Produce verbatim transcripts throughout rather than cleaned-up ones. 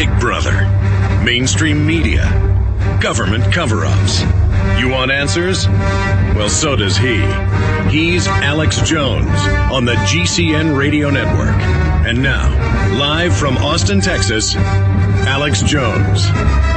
Big Brother, mainstream media, government cover-ups. You want answers? Well, so does he. He's Alex Jones on the G C N Radio Network. And now, live from Austin, Texas, Alex Jones.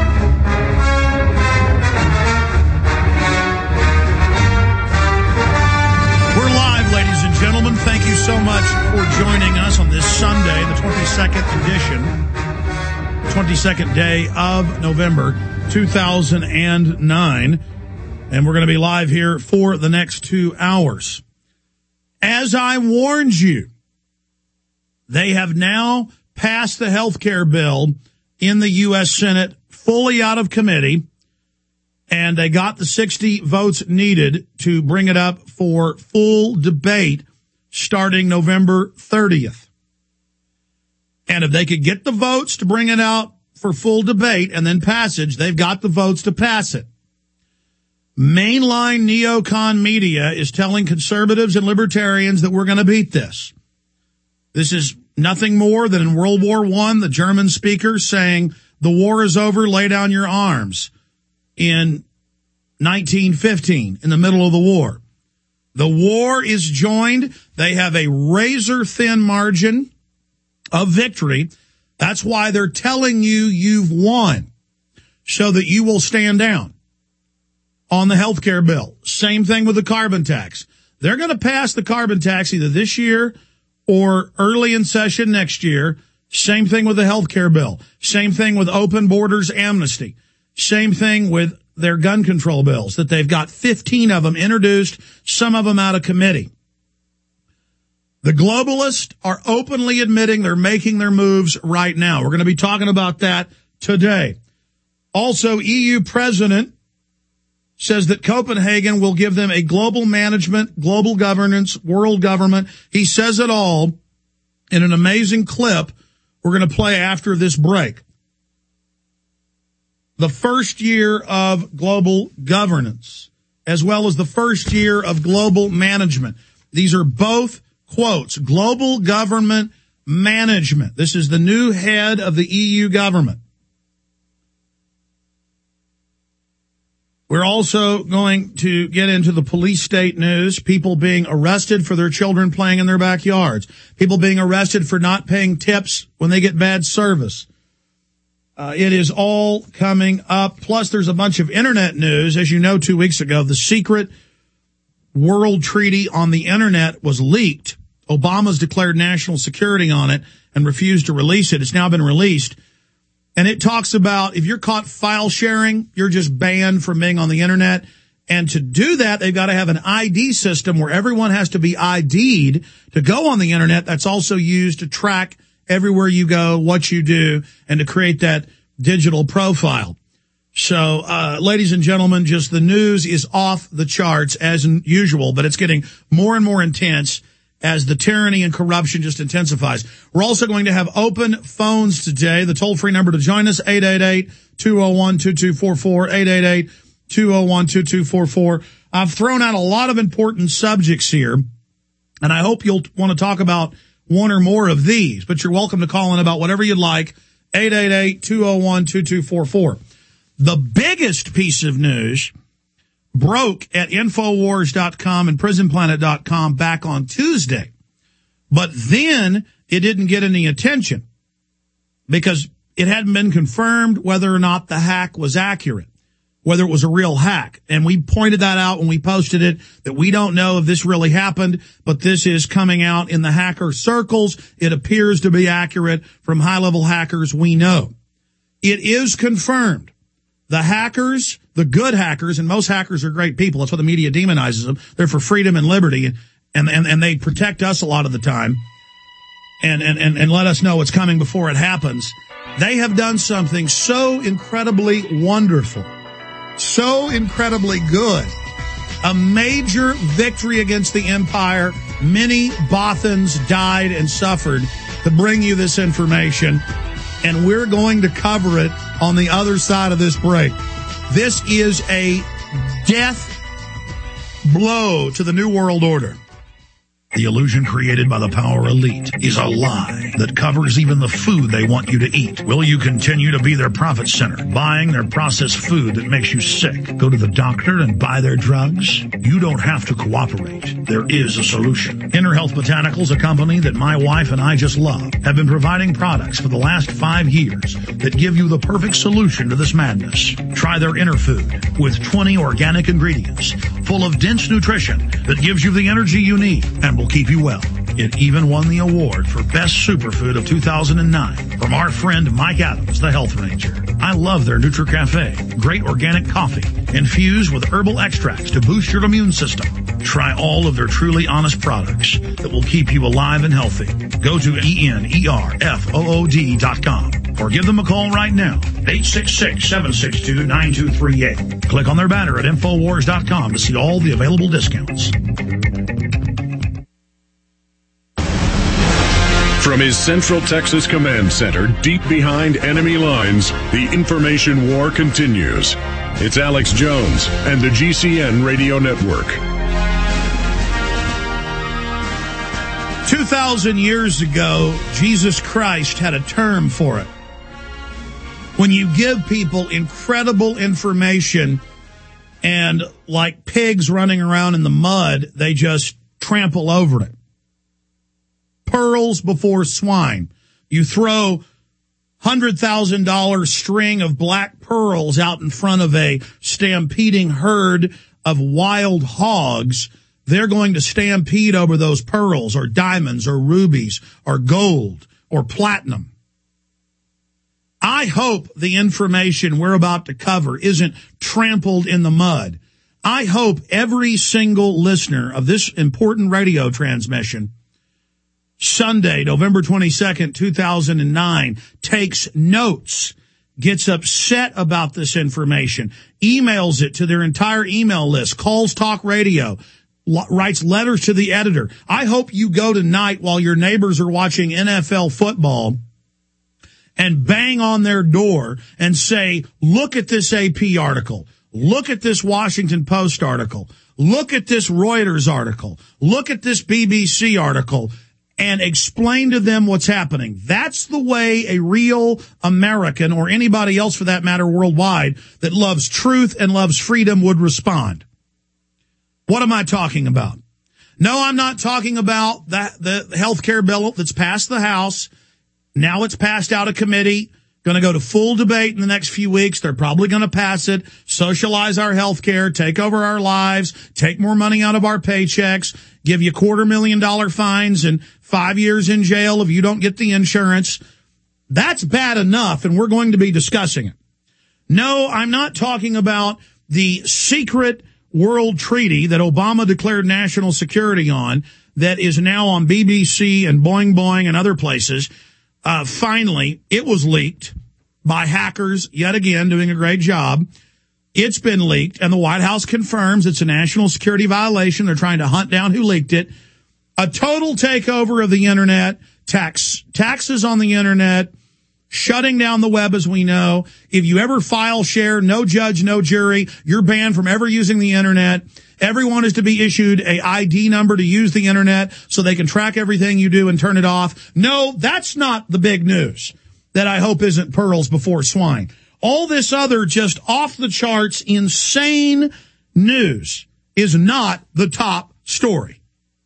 We're live, ladies and gentlemen. Thank you so much for joining us on this Sunday, the twenty-second edition, twenty-second day of November, two thousand nine. And we're going to be live here for the next two hours. As I warned you, they have now passed the health care bill in the U S Senate fully out of committee, and they got the sixty votes needed to bring it up for full debate starting November thirtieth. And if they could get the votes to bring it out for full debate and then passage, they've got the votes to pass it. Mainline neocon media is telling conservatives and libertarians that we're going to beat this. This is nothing more than in World War One, the German speaker saying, the war is over, lay down your arms. In nineteen fifteen, in the middle of the war. The war is joined. They have a razor-thin margin of victory. That's why they're telling you you've won, so that you will stand down on the health care bill. Same thing with the carbon tax. They're going to pass the carbon tax either this year or early in session next year. Same thing with the health care bill. Same thing with open borders amnesty. Same thing with their gun control bills, that they've got fifteen of them introduced, some of them out of committee. The globalists are openly admitting they're making their moves right now. We're going to be talking about that today. Also, E U president says that Copenhagen will give them a global management, global governance, world government. He says it all in an amazing clip we're going to play after this break. The first year of global governance, as well as the first year of global management. These are both quotes. Global government management. This is the new head of the E U government. We're also going to get into the police state news, people being arrested for their children playing in their backyards, people being arrested for not paying tips when they get bad service. Uh, it is all coming up. Plus, there's a bunch of Internet news. As you know, two weeks ago, the secret world treaty on the Internet was leaked. Obama's declared national security on it and refused to release it. It's now been released. And it talks about if you're caught file sharing, you're just banned from being on the Internet. And to do that, they've got to have an I D system where everyone has to be I D'd to go on the Internet. That's also used to track everywhere you go, what you do, and to create that digital profile. So, uh, ladies and gentlemen, just the news is off the charts as usual, but it's getting more and more intense as the tyranny and corruption just intensifies. We're also going to have open phones today. The toll-free number to join us, eight eight eight, two oh one, two two four four, eight eight eight, two oh one, two two four four. I've thrown out a lot of important subjects here, and I hope you'll want to talk about one or more of these, but you're welcome to call in about whatever you'd like, eight eight eight, two oh one, two two four four. The biggest piece of news broke at Infowars dot com and Prison Planet dot com back on Tuesday. But then it didn't get any attention because it hadn't been confirmed whether or not the hack was accurate, whether it was a real hack. And we pointed that out when we posted it, that we don't know if this really happened, but this is coming out in the hacker circles. It appears to be accurate from high-level hackers we know. It is confirmed. The hackers, the good hackers, and most hackers are great people. That's why the media demonizes them. They're for freedom and liberty, and and and they protect us a lot of the time, and and and, and let us know what's coming before it happens. They have done something so incredibly wonderful, so incredibly good. A major victory against the empire. Many Bothans died and suffered to bring you this information, and we're going to cover it on the other side of this break. This is a death blow to the New World Order. The illusion created by the power elite is a lie that covers even the food they want you to eat. Will you continue to be their profit center, buying their processed food that makes you sick? Go to the doctor and buy their drugs? You don't have to cooperate. There is a solution. Inner Health Botanicals, a company that my wife and I just love, have been providing products for the last five years that give you the perfect solution to this madness. Try their Inner Food with twenty organic ingredients full of dense nutrition that gives you the energy you need and will keep you well. It even won the award for Best Superfood of two thousand nine from our friend Mike Adams, the Health Ranger. I love their NutriCafe, great organic coffee infused with herbal extracts to boost your immune system. Try all of their truly honest products that will keep you alive and healthy. Go to E N E R F O O D dot com or give them a call right now, eight six six, seven six two, nine two three eight. Click on their banner at Infowars dot com to see all the available discounts. From his Central Texas Command Center, deep behind enemy lines, the information war continues. It's Alex Jones and the G C N Radio Network. Two thousand years ago, Jesus Christ had a term for it. When you give people incredible information and like pigs running around in the mud, they just trample over it. Pearls before swine. You throw one hundred thousand dollars string of black pearls out in front of a stampeding herd of wild hogs, they're going to stampede over those pearls or diamonds or rubies or gold or platinum. I hope the information we're about to cover isn't trampled in the mud. I hope every single listener of this important radio transmission Sunday, November twenty-second, two thousand nine, takes notes, gets upset about this information, emails it to their entire email list, calls talk radio, l- writes letters to the editor. I hope you go tonight while your neighbors are watching N F L football and bang on their door and say, look at this A P article. Look at this Washington Post article. Look at this Reuters article. Look at this B B C article. And explain to them what's happening. That's the way a real American, or anybody else for that matter worldwide, that loves truth and loves freedom would respond. What am I talking about? No, I'm not talking about that, the health care bill that's passed the House. Now it's passed out of committee. Going to go to full debate in the next few weeks. They're probably going to pass it, socialize our health care, take over our lives, take more money out of our paychecks, give you quarter million dollar fines and five years in jail if you don't get the insurance. That's bad enough, and we're going to be discussing it. No, I'm not talking about the secret world treaty that Obama declared national security on that is now on B B C and Boing Boing and other places. Uh, finally, it was leaked by hackers, yet again, doing a great job. It's been leaked, and the White House confirms it's a national security violation. They're trying to hunt down who leaked it. A total takeover of the Internet, tax taxes on the Internet, shutting down the web as we know. If you ever file share, no judge, no jury, you're banned from ever using the Internet. Everyone is to be issued a I D number to use the Internet so they can track everything you do and turn it off. No, that's not the big news that I hope isn't pearls before swine. All this other just off-the-charts, insane news is not the top story.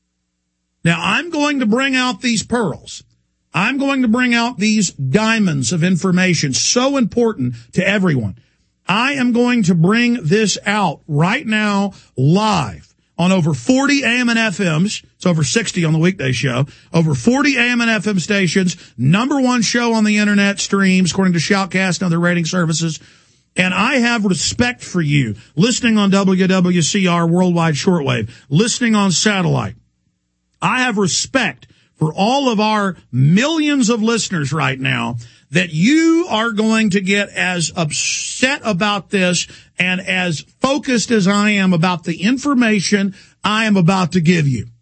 Now, I'm going to bring out these pearls. I'm going to bring out these diamonds of information, so important to everyone. I am going to bring this out right now live on over forty A M and F Ms. It's over sixty on the weekday show. Over forty A M and F M stations. Number one show on the Internet streams, according to Shoutcast and other rating services. And I have respect for you listening on W W C R Worldwide Shortwave, listening on satellite. I have respect for all of our millions of listeners right now that you are going to get as upset about this and as focused as I am about the information I am about to give you.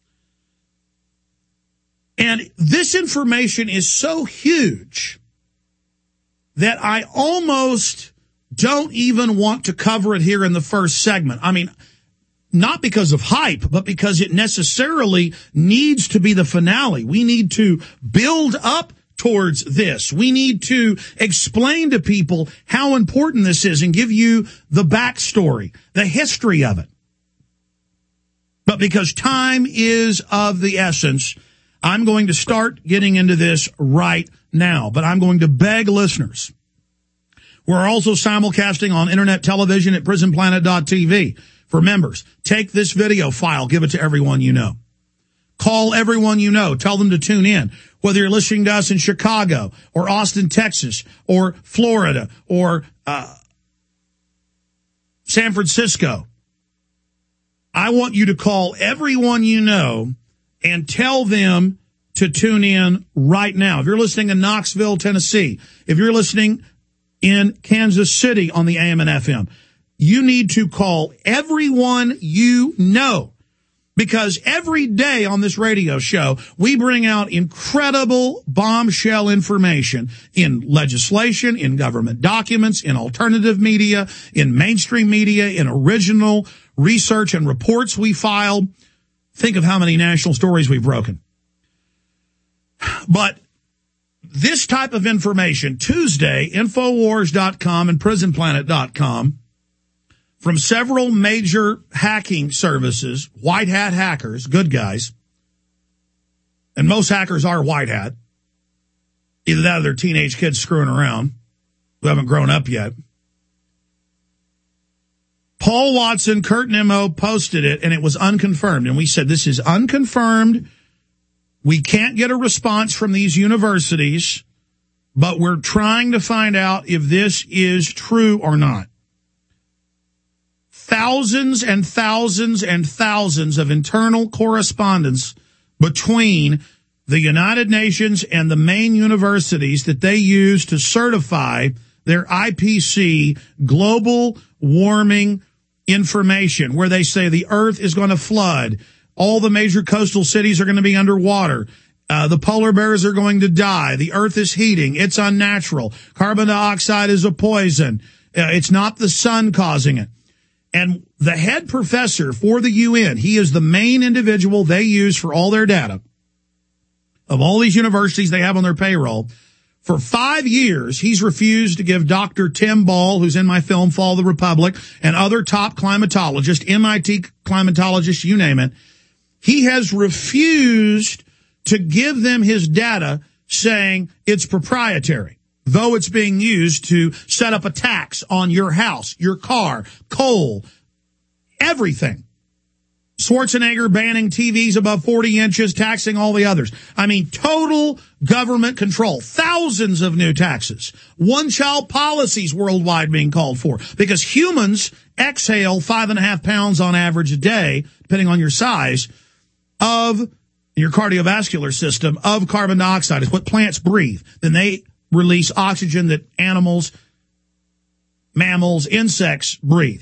And this information is so huge that I almost don't even want to cover it here in the first segment. I mean, not because of hype, but because it necessarily needs to be the finale. We need to build up towards this. We need to explain to people how important this is and give you the backstory, the history of it. But because time is of the essence, I'm going to start getting into this right now. But I'm going to beg listeners. We're also simulcasting on internet television at prison planet dot t v. For members, take this video file, give it to everyone you know. Call everyone you know. Tell them to tune in. Whether you're listening to us in Chicago or Austin, Texas, or Florida, or uh, San Francisco, I want you to call everyone you know and tell them to tune in right now. If you're listening in Knoxville, Tennessee, if you're listening in Kansas City on the A M and F M, you need to call everyone you know, because every day on this radio show, we bring out incredible bombshell information in legislation, in government documents, in alternative media, in mainstream media, in original research and reports we filed. Think of how many national stories we've broken. But this type of information, Tuesday, Infowars dot com and Prison Planet dot com, from several major hacking services, white hat hackers, good guys, and most hackers are white hat, either that or they're teenage kids screwing around who haven't grown up yet. Paul Watson, Kurt Nimmo posted it, and it was unconfirmed. And we said, this is unconfirmed. We can't get a response from these universities, but we're trying to find out if this is true or not. Thousands and thousands and thousands of internal correspondence between the United Nations and the main universities that they use to certify their I P C global warming information, where they say the earth is going to flood, all the major coastal cities are going to be underwater, uh, the polar bears are going to die, the earth is heating, it's unnatural, carbon dioxide is a poison, uh, it's not the sun causing it. And the head professor for the U N, he is the main individual they use for all their data of all these universities they have on their payroll. For five years, he's refused to give Doctor Tim Ball, who's in my film Fall of the Republic, and other top climatologists, M I T climatologists, you name it. He has refused to give them his data, saying it's proprietary, though it's being used to set up a tax on your house, your car, coal, everything. Schwarzenegger banning T Vs above forty inches, taxing all the others. I mean, total government control. Thousands of new taxes. One-child policies worldwide being called for, because humans exhale five and a half pounds on average a day, depending on your size, of your cardiovascular system, of carbon dioxide. It's what plants breathe. Then they release oxygen that animals, mammals, insects breathe.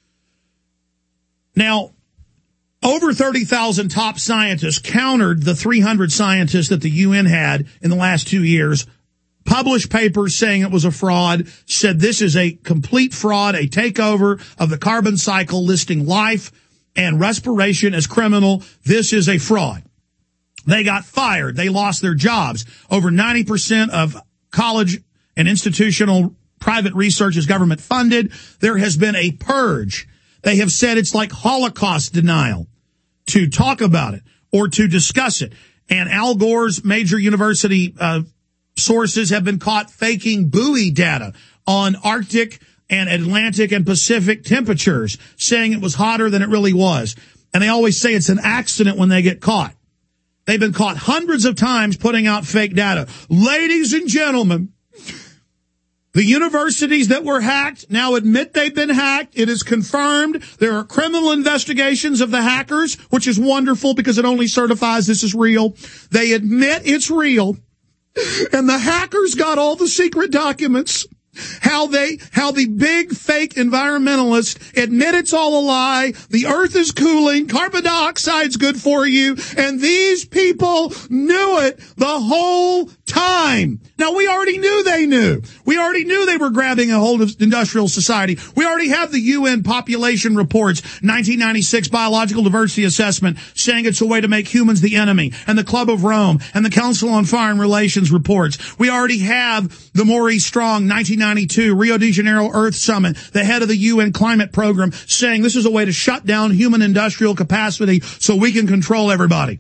Now, over thirty thousand top scientists countered the three hundred scientists that the U N had in the last two years, published papers saying it was a fraud, said this is a complete fraud, a takeover of the carbon cycle, listing life and respiration as criminal. This is a fraud. They got fired. They lost their jobs. Over ninety percent of college and institutional private research is government funded. There has been a purge. They have said it's like Holocaust denial to talk about it or to discuss it. And Al Gore's major university uh, sources have been caught faking buoy data on Arctic and Atlantic and Pacific temperatures, saying it was hotter than it really was. And they always say it's an accident when they get caught. They've been caught hundreds of times putting out fake data. Ladies and gentlemen, the universities that were hacked now admit they've been hacked. It is confirmed. There are criminal investigations of the hackers, which is wonderful because it only certifies this is real. They admit it's real. And the hackers got all the secret documents. How they, how the big fake environmentalists admit it's all a lie. The earth is cooling. Carbon dioxide's good for you. And these people knew it the whole time. time. Now, we already knew they knew. We already knew they were grabbing a hold of industrial society. We already have the U N population reports, nineteen ninety-six biological diversity assessment, saying it's a way to make humans the enemy, and the Club of Rome and the Council on Foreign Relations reports. We already have the Maurice Strong nineteen ninety-two Rio de Janeiro Earth Summit, the head of the U N climate program, saying this is a way to shut down human industrial capacity so we can control everybody.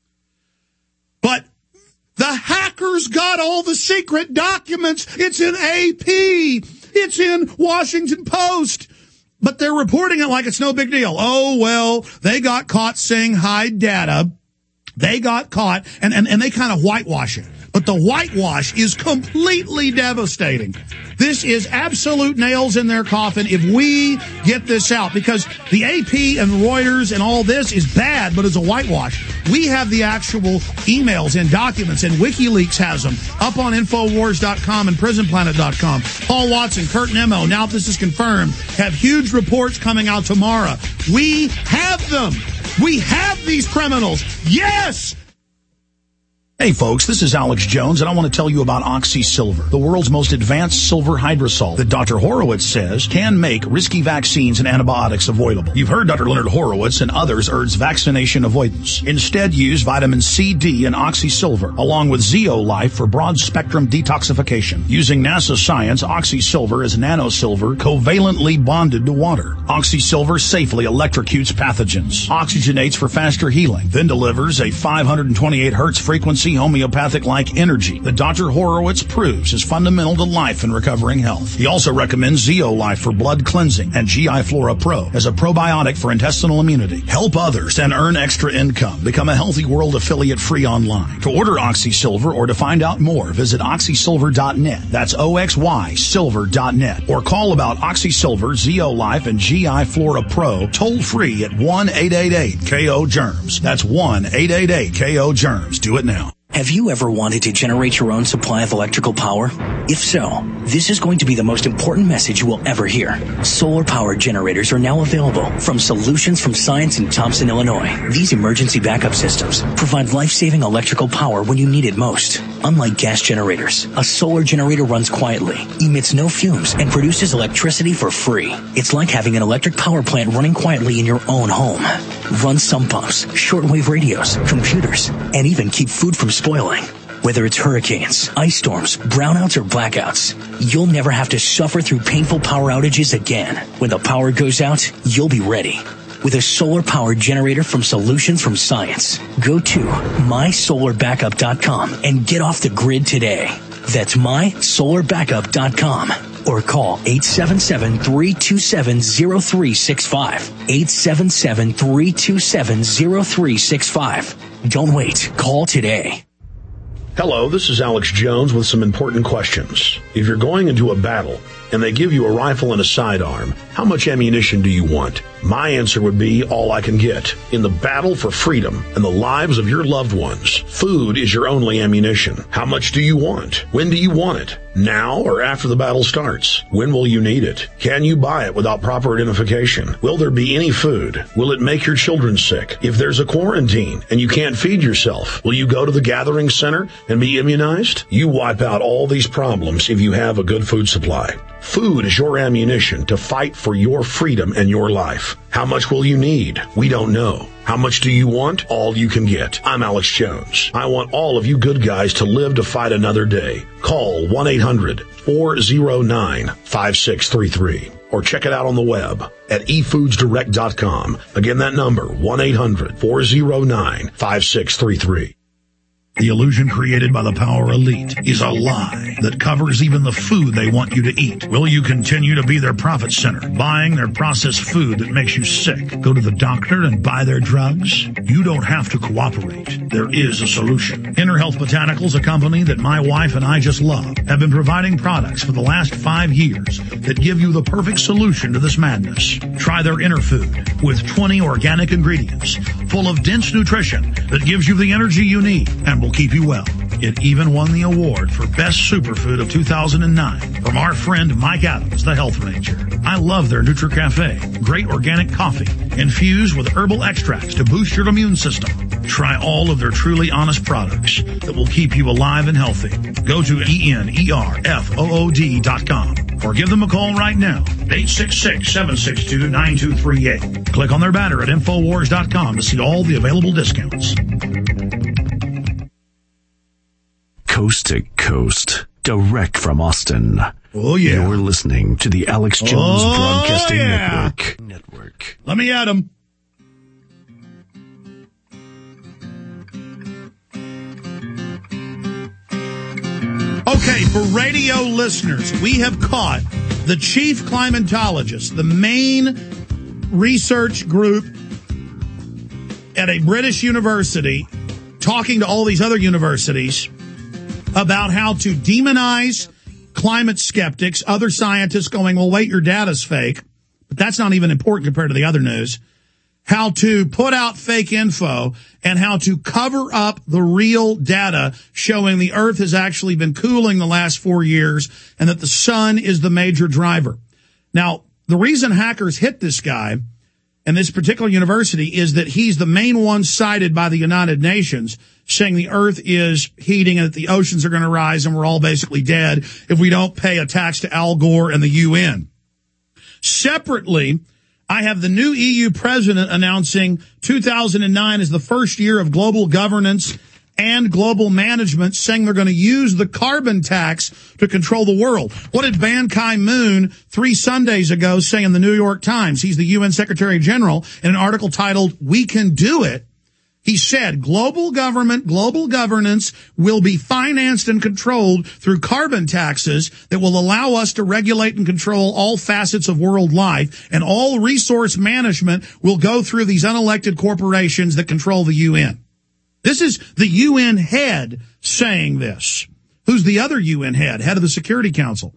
But the hackers got all the secret documents. It's in A P. It's in Washington Post. But they're reporting it like it's no big deal. Oh, well, they got caught saying hide data. They got caught, and, and, and they kind of whitewash it. But the whitewash is completely devastating. This is absolute nails in their coffin if we get this out, because the A P and Reuters and all this is bad, but it's a whitewash. We have the actual emails and documents, and WikiLeaks has them up on Infowars dot com and Prison Planet dot com. Paul Watson, Kurt Nimmo, now this is confirmed, have huge reports coming out tomorrow. We have them. We have these criminals. Yes! Hey folks, this is Alex Jones, and I want to tell you about OxySilver, the world's most advanced silver hydrosol that Doctor Horowitz says can make risky vaccines and antibiotics avoidable. You've heard Doctor Leonard Horowitz and others urge vaccination avoidance. Instead, use vitamin C, D, and OxySilver, along with Zeolife for broad-spectrum detoxification. Using NASA science, OxySilver is nanosilver covalently bonded to water. OxySilver safely electrocutes pathogens, oxygenates for faster healing, then delivers a five hundred twenty-eight hertz frequency homeopathic-like energy that Doctor Horowitz proves is fundamental to life and recovering health. He also recommends Zeolife for blood cleansing and G I Flora Pro as a probiotic for intestinal immunity. Help others and earn extra income. Become a Healthy World affiliate free online. To order OxySilver or to find out more, visit oxy silver dot net. That's O X Y silver dot net. Or call about OxySilver, Zeolife, and G I Flora Pro toll free at one eight eight eight K O germs. That's one eight eight eight K O germs. Do it now. Have you ever wanted to generate your own supply of electrical power? If so, this is going to be the most important message you will ever hear. Solar-powered generators are now available from Solutions from Science in Thompson, Illinois. These emergency backup systems provide life-saving electrical power when you need it most. Unlike gas generators, a solar generator runs quietly, emits no fumes, and produces electricity for free. It's like having an electric power plant running quietly in your own home. Run sump pumps, shortwave radios, computers, and even keep food from spoiling. Whether it's hurricanes, ice storms, brownouts, or blackouts, you'll never have to suffer through painful power outages again. When the power goes out, you'll be ready. With a solar-powered generator from Solutions from Science. Go to my solar backup dot com and get off the grid today. That's my solar backup dot com. Or call eight seven seven, three two seven, zero three six five. eight seven seven, three two seven, zero three six five. Don't wait. Call today. Hello, this is Alex Jones with some important questions. If you're going into a battle and they give you a rifle and a sidearm, how much ammunition do you want? My answer would be all I can get. In the battle for freedom and the lives of your loved ones, food is your only ammunition. How much do you want? When do you want it? Now or after the battle starts? When will you need it? Can you buy it without proper identification? Will there be any food? Will it make your children sick? If there's a quarantine and you can't feed yourself, will you go to the gathering center and be immunized? You wipe out all these problems if you have a good food supply. Food is your ammunition to fight for your freedom and your life. How much will you need? We don't know. How much do you want? All you can get. I'm Alex Jones. I want all of you good guys to live to fight another day. Call one eight hundred, four oh nine, five six three three or check it out on the web at e foods direct dot com. Again, that number, one eight hundred, four oh nine, five six three three. The illusion created by the power elite is a lie that covers even the food they want you to eat. Will you continue to be their profit center, buying their processed food that makes you sick? Go to the doctor and buy their drugs? You don't have to cooperate. There is a solution. Inner Health Botanicals, a company that my wife and I just love, have been providing products for the last five years that give you the perfect solution to this madness. Try their Inner Food with twenty organic ingredients full of dense nutrition that gives you the energy you need and will keep you well. It even won the award for Best Superfood of two thousand nine from our friend Mike Adams, the Health Ranger. I love their NutriCafe. Great organic coffee infused with herbal extracts to boost your immune system. Try all of their truly honest products that will keep you alive and healthy. Go to E N E R F O O D dot com or give them a call right now, eight six six, seven six two, nine two three eight. Click on their banner at Infowars dot com to see all the available discounts. Coast to coast, direct from Austin. Oh, yeah. You're listening to the Alex Jones oh, Broadcasting yeah. Network. Network. Let me at him. Okay, for radio listeners, we have caught the chief climatologist, the main research group at a British university, talking to all these other universities about how to demonize climate skeptics, other scientists going, well, wait, your data's fake. But that's not even important compared to the other news. How to put out fake info and how to cover up the real data showing the Earth has actually been cooling the last four years and that the sun is the major driver. Now, the reason hackers hit this guy and this particular university is that he's the main one cited by the United Nations saying the Earth is heating and that the oceans are going to rise and we're all basically dead if we don't pay a tax to Al Gore and the U N. Separately, I have the new E U president announcing two thousand nine is the first year of global governance and global management, saying they're going to use the carbon tax to control the world. What did Ban Ki-moon three Sundays ago say in the New York Times? He's the U N Secretary General in an article titled, "We Can Do It." He said, global government, global governance will be financed and controlled through carbon taxes that will allow us to regulate and control all facets of world life, and all resource management will go through these unelected corporations that control the U N. This is the U N head saying this. Who's the other U N head? Head of the Security Council.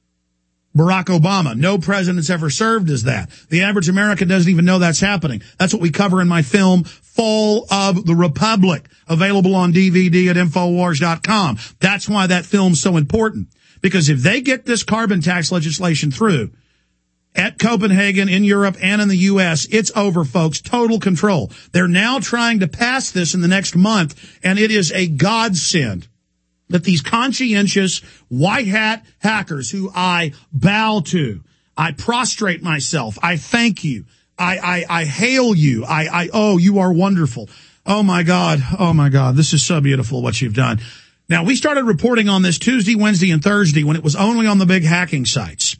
Barack Obama. No president's ever served as that. The average American doesn't even know that's happening. That's what we cover in my film, Fall of the Republic, available on D V D at Infowars dot com. That's why that film's so important. Because if they get this carbon tax legislation through at Copenhagen, in Europe, and in the U S, it's over, folks. Total control. They're now trying to pass this in the next month, and it is a godsend that these conscientious white hat hackers who I bow to, I prostrate myself, I thank you, I, I, I hail you, I, I, oh, you are wonderful. Oh my God, oh my God, this is so beautiful what you've done. Now, we started reporting on this Tuesday, Wednesday, and Thursday when it was only on the big hacking sites.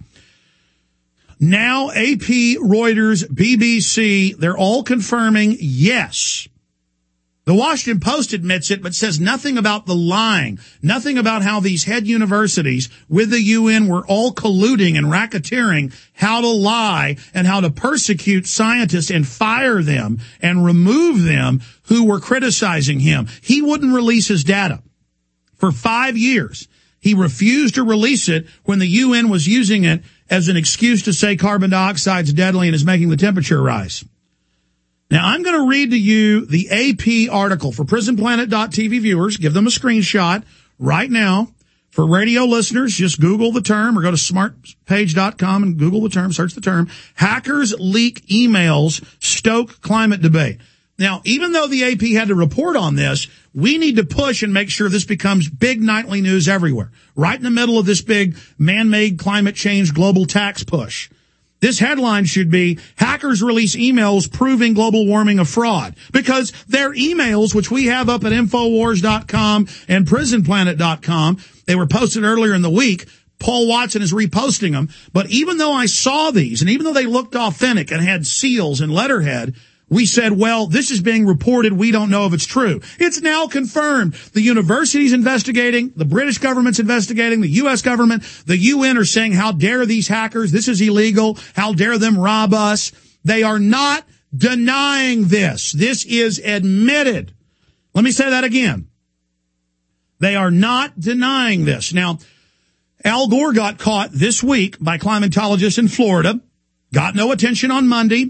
Now, A P, Reuters, B B C, they're all confirming, yes. The Washington Post admits it, but says nothing about the lying, nothing about how these head universities with the U N were all colluding and racketeering how to lie and how to persecute scientists and fire them and remove them who were criticizing him. He wouldn't release his data for five years. He refused to release it when the U N was using it as an excuse to say carbon dioxide is deadly and is making the temperature rise. Now, I'm going to read to you the A P article for prison planet dot t v viewers. Give them a screenshot right now. For radio listeners, just Google the term or go to smart page dot com and Google the term, search the term. Hackers leak emails, stoke climate debate. Now, even though the A P had to report on this, we need to push and make sure this becomes big nightly news everywhere. Right in the middle of this big man-made climate change global tax push. This headline should be, hackers release emails proving global warming a fraud. Because their emails, which we have up at Infowars dot com and prison planet dot com, they were posted earlier in the week. Paul Watson is reposting them. But even though I saw these, and even though they looked authentic and had seals and letterhead, we said, well, this is being reported. We don't know if it's true. It's now confirmed. The university's investigating. The British government's investigating. The U S government, the U N are saying, how dare these hackers? This is illegal. How dare them rob us? They are not denying this. This is admitted. Let me say that again. They are not denying this. Now, Al Gore got caught this week by climatologists in Florida. Got no attention on Monday.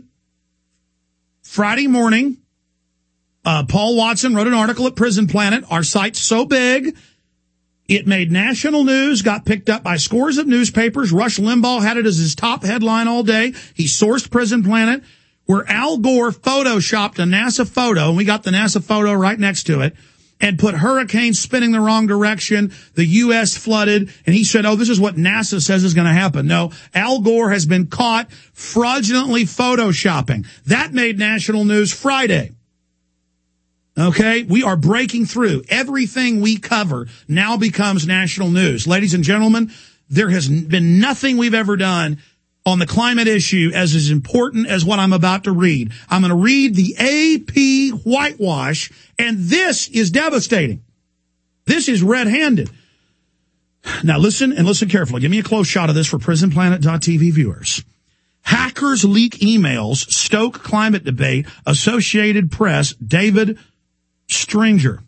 Friday morning, uh, Paul Watson wrote an article at Prison Planet. Our site's so big, it made national news, got picked up by scores of newspapers. Rush Limbaugh had it as his top headline all day. He sourced Prison Planet. where Al Gore photoshopped a NASA photo, and we got the NASA photo right next to it, and put hurricanes spinning the wrong direction, the U S flooded, and he said, oh, this is what NASA says is going to happen. No, Al Gore has been caught fraudulently photoshopping. That made national news Friday. Okay, we are breaking through. Everything we cover now becomes national news. Ladies and gentlemen, there has been nothing we've ever done on the climate issue as as important as what I'm about to read. I'm going to read the A P whitewash, and this is devastating. This is red-handed. Now listen, and listen carefully. Give me a close shot of this for prison planet dot t v viewers. Hackers leak emails, stoke climate debate, Associated Press, David Stringer.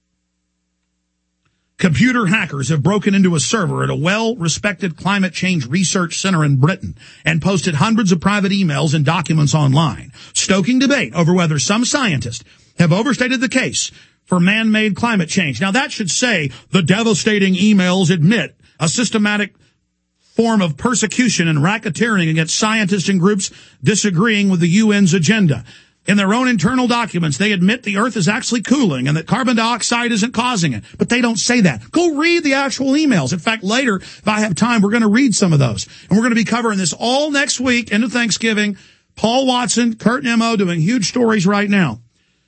Computer hackers have broken into a server at a well-respected climate change research center in Britain and posted hundreds of private emails and documents online, stoking debate over whether some scientists have overstated the case for man-made climate change. Now, that should say the devastating emails admit a systematic form of persecution and racketeering against scientists and groups disagreeing with the U N's agenda. In their own internal documents, they admit the Earth is actually cooling and that carbon dioxide isn't causing it. But they don't say that. Go read the actual emails. In fact, later, if I have time, we're going to read some of those. And we're going to be covering this all next week into Thanksgiving. Paul Watson, Kurt Nimmo doing huge stories right now.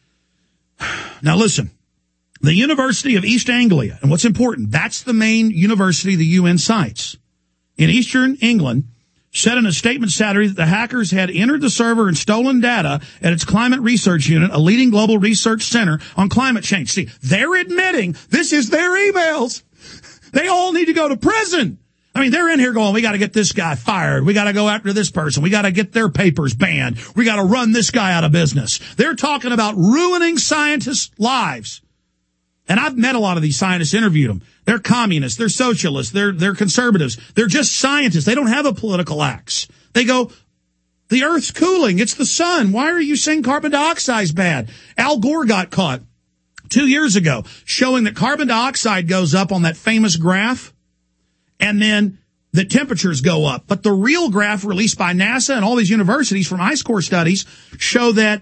Now listen, the University of East Anglia, and what's important, that's the main university the U N cites, in Eastern England, said in a statement Saturday that the hackers had entered the server and stolen data at its climate research unit, a leading global research center on climate change. See, they're admitting this is their emails. They all need to go to prison. I mean, they're in here going, we got to get this guy fired. We got to go after this person. We got to get their papers banned. We got to run this guy out of business. They're talking about ruining scientists' lives. And I've met a lot of these scientists, interviewed them. They're communists, they're socialists, they're, they're conservatives. They're just scientists. They don't have a political axe. They go, the Earth's cooling. It's the sun. Why are you saying carbon dioxide's bad? Al Gore got caught two years ago showing that carbon dioxide goes up on that famous graph, and then the temperatures go up. But the real graph released by NASA and all these universities from ice core studies show that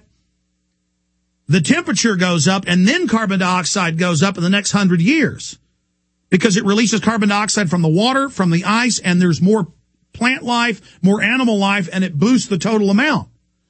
the temperature goes up and then carbon dioxide goes up in the next hundred years because it releases carbon dioxide from the water, from the ice, and there's more plant life, more animal life, and it boosts the total amount.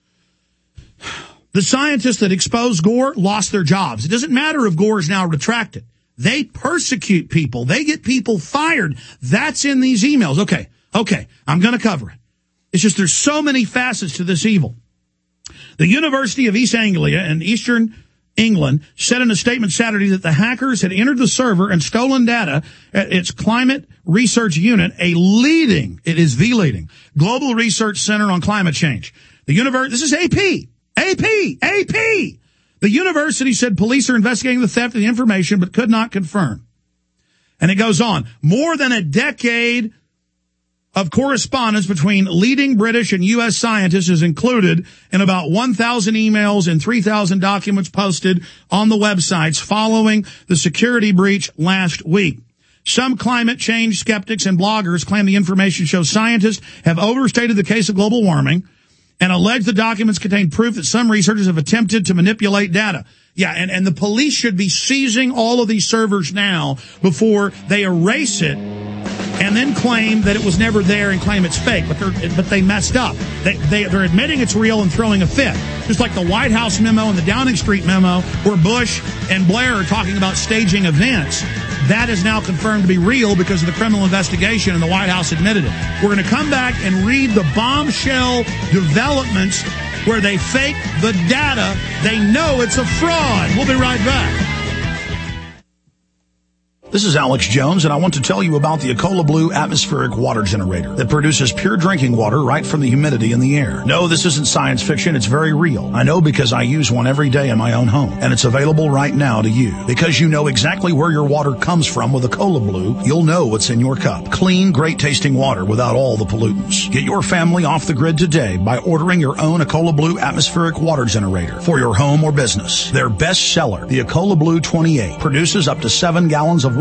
The scientists that exposed Gore lost their jobs. It doesn't matter if Gore is now retracted. They persecute people. They get people fired. That's in these emails. Okay, okay, I'm going to cover it. It's just there's so many facets to this evil. The University of East Anglia in Eastern England said in a statement Saturday that the hackers had entered the server and stolen data at its climate research unit, a leading, it is the leading, global research center on climate change. The university, this is A P, A P, A P. The university said police are investigating the theft of the information but could not confirm. And it goes on. More than a decade of correspondence between leading British and U S scientists is included in about one thousand emails and three thousand documents posted on the websites following the security breach last week. Some climate change skeptics and bloggers claim the information shows scientists have overstated the case of global warming and allege the documents contain proof that some researchers have attempted to manipulate data. Yeah, and, and the police should be seizing all of these servers now before they erase it and then claim that it was never there and claim it's fake, but they're but they messed up. They, they they're admitting it's real and throwing a fit, just like the White House memo and the Downing Street memo, where Bush and Blair are talking about staging events. That is now confirmed to be real because of the criminal investigation, and the White House admitted it. We're going to come back and read the bombshell developments where they fake the data. They know it's a fraud. We'll be right back. This is Alex Jones, and I want to tell you about the Ecola Blue atmospheric water generator that produces pure drinking water right from the humidity in the air. No, this isn't science fiction. It's very real. I know because I use one every day in my own home, and it's available right now to you. Because you know exactly where your water comes from with Ecola Blue, you'll know what's in your cup. Clean, great-tasting water without all the pollutants. Get your family off the grid today by ordering your own Ecola Blue atmospheric water generator for your home or business. Their best seller, the Ecola Blue twenty-eight, produces up to seven gallons of water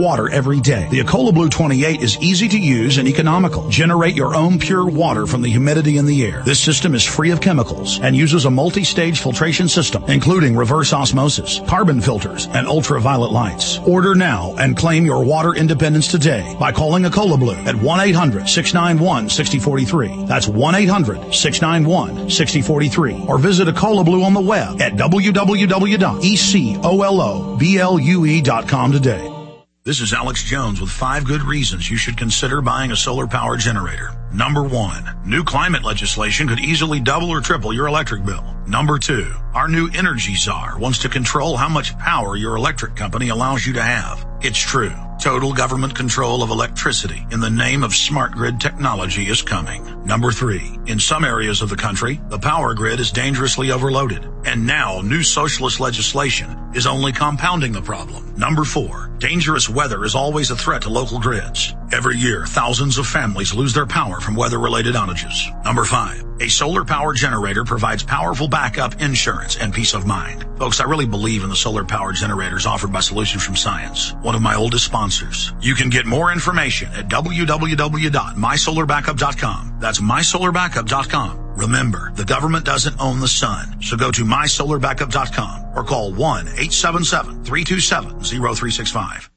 water every day. The Ecola Blue twenty-eight is easy to use and economical. Generate your own pure water from the humidity in the air. This system is free of chemicals and uses a multi-stage filtration system, including reverse osmosis, carbon filters, and ultraviolet lights. Order now and claim your water independence today by calling Ecola Blue at one eight hundred six nine one six zero four three. That's one eight hundred six nine one six zero four three. Or visit Ecola Blue on the web at w w w dot ecoloblu dot com today. This is Alex Jones with five good reasons you should consider buying a solar power generator. Number one, new climate legislation could easily double or triple your electric bill. Number two, our new energy czar wants to control how much power your electric company allows you to have. It's true. Total government control of electricity in the name of smart grid technology is coming. Number three, in some areas of the country, the power grid is dangerously overloaded. And now new socialist legislation is only compounding the problem. Number four, dangerous weather is always a threat to local grids. Every year, thousands of families lose their power from weather-related outages. Number five, a solar power generator provides powerful backup insurance and peace of mind. Folks, I really believe in the solar power generators offered by Solutions from Science, one of my oldest sponsors. You can get more information at w w w dot my solar backup dot com. That's my solar backup dot com. Remember, the government doesn't own the sun, so go to my solar backup dot com or call one eight seven seven three two seven zero three six five.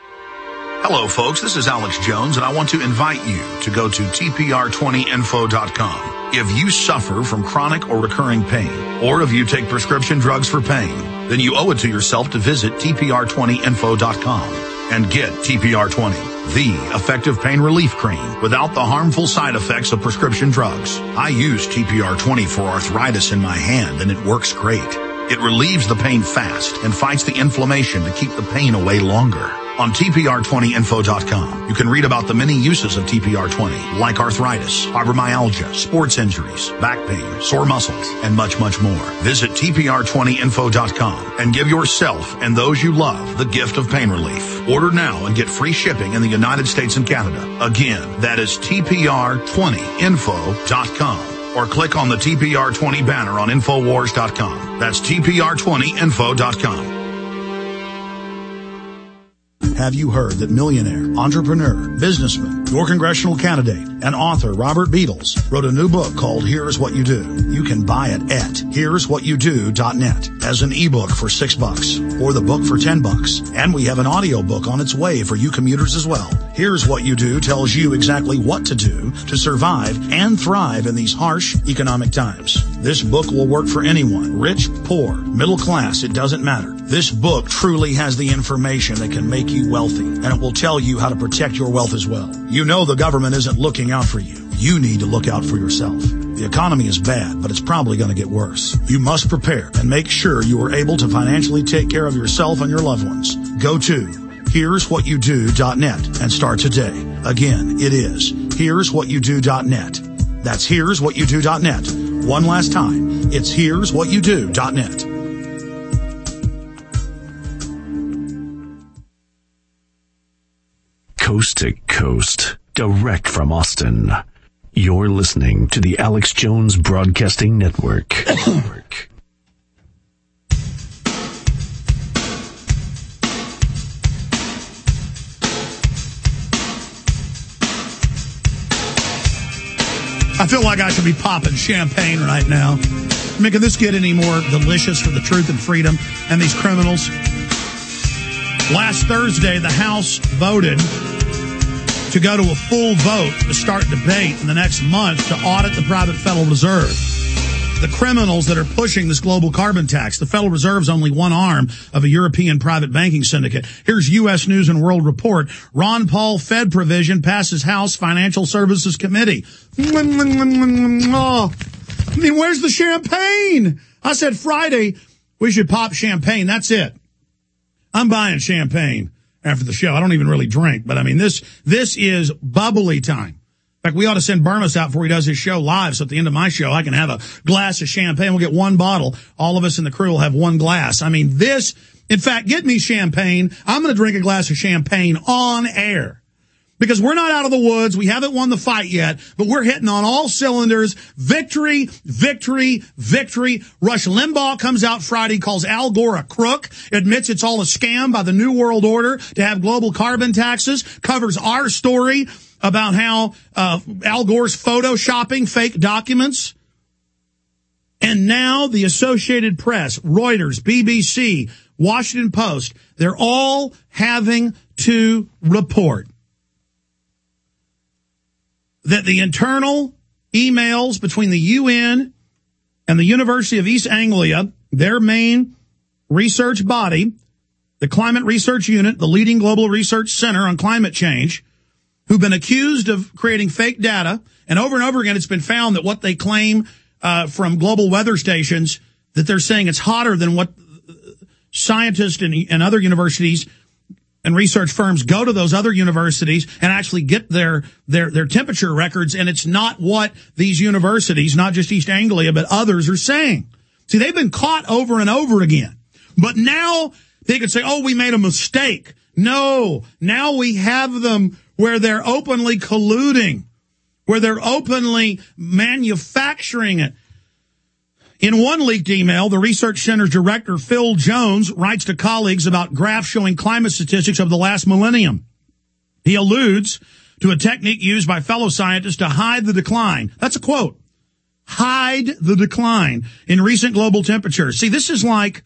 Hello, folks. This is Alex Jones, and I want to invite you to go to T P R twenty info dot com. If you suffer from chronic or recurring pain, or if you take prescription drugs for pain, then you owe it to yourself to visit T P R twenty info dot com and get T P R twenty, the effective pain relief cream without the harmful side effects of prescription drugs. I use T P R twenty for arthritis in my hand, and it works great. It relieves the pain fast and fights the inflammation to keep the pain away longer. On T P R twenty info dot com, you can read about the many uses of T P R twenty, like arthritis, fibromyalgia, sports injuries, back pain, sore muscles, and much, much more. Visit T P R twenty info dot com and give yourself and those you love the gift of pain relief. Order now and get free shipping in the United States and Canada. Again, that is T P R twenty info dot com. Or click on the T P R twenty banner on infowars dot com. That's T P R twenty info dot com. Have you heard that millionaire, entrepreneur, businessman, your congressional candidate, and author Robert Beadles wrote a new book called Here's What You Do? You can buy it at here's what you do dot net as an ebook for six bucks or the book for ten bucks. And we have an audio book on its way for you commuters as well. Here's What You Do tells you exactly what to do to survive and thrive in these harsh economic times. This book will work for anyone, rich, poor, middle class, it doesn't matter. This book truly has the information that can make you wealthy, and it will tell you how to protect your wealth as well. You know the government isn't looking out for you. You need to look out for yourself. The economy is bad, but it's probably going to get worse. You must prepare and make sure you are able to financially take care of yourself and your loved ones. Go to here's what you do dot net and start today. Again, it is here's what you do dot net. That's here's what you do dot net. One last time, it's here's what you do dot net. Coast to coast, direct from Austin. You're listening to the Alex Jones Broadcasting Network. Network. I feel like I should be popping champagne right now. I mean, can this get any more delicious for the truth and freedom and these criminals? Last Thursday, the House voted to go to a full vote to start debate in the next month to audit the private Federal Reserve. The criminals that are pushing this global carbon tax. The Federal Reserve is only one arm of a European private banking syndicate. Here's U S News and World Report. Ron Paul Fed provision passes House Financial Services Committee. Oh, I mean, where's the champagne? I said Friday we should pop champagne. That's it. I'm buying champagne after the show. I don't even really drink, but I mean, this, this is bubbly time. In fact, we ought to send Burmis out before he does his show live. So at the end of my show, I can have a glass of champagne. We'll get one bottle. All of us in the crew will have one glass. I mean, this, in fact, get me champagne. I'm going to drink a glass of champagne on air. Because we're not out of the woods. We haven't won the fight yet, but we're hitting on all cylinders. Victory, victory, victory. Rush Limbaugh comes out Friday, calls Al Gore a crook, admits it's all a scam by the New World Order to have global carbon taxes, covers our story about how uh, Al Gore's photoshopping fake documents. And now the Associated Press, Reuters, B B C, Washington Post, they're all having to report that the internal emails between the U N and the University of East Anglia, their main research body, the Climate Research Unit, the leading global research center on climate change, who've been accused of creating fake data, and over and over again it's been found that what they claim uh, from global weather stations, that they're saying it's hotter than what scientists and, and other universities and research firms go to those other universities and actually get their, their, their temperature records, and it's not what these universities, not just East Anglia, but others are saying. See, they've been caught over and over again. But now they could say, oh, we made a mistake. No, now we have them where they're openly colluding, where they're openly manufacturing it. In one leaked email, the research center's director, Phil Jones, writes to colleagues about graphs showing climate statistics of the last millennium. He alludes to a technique used by fellow scientists to hide the decline. That's a quote. Hide the decline in recent global temperatures. See, this is like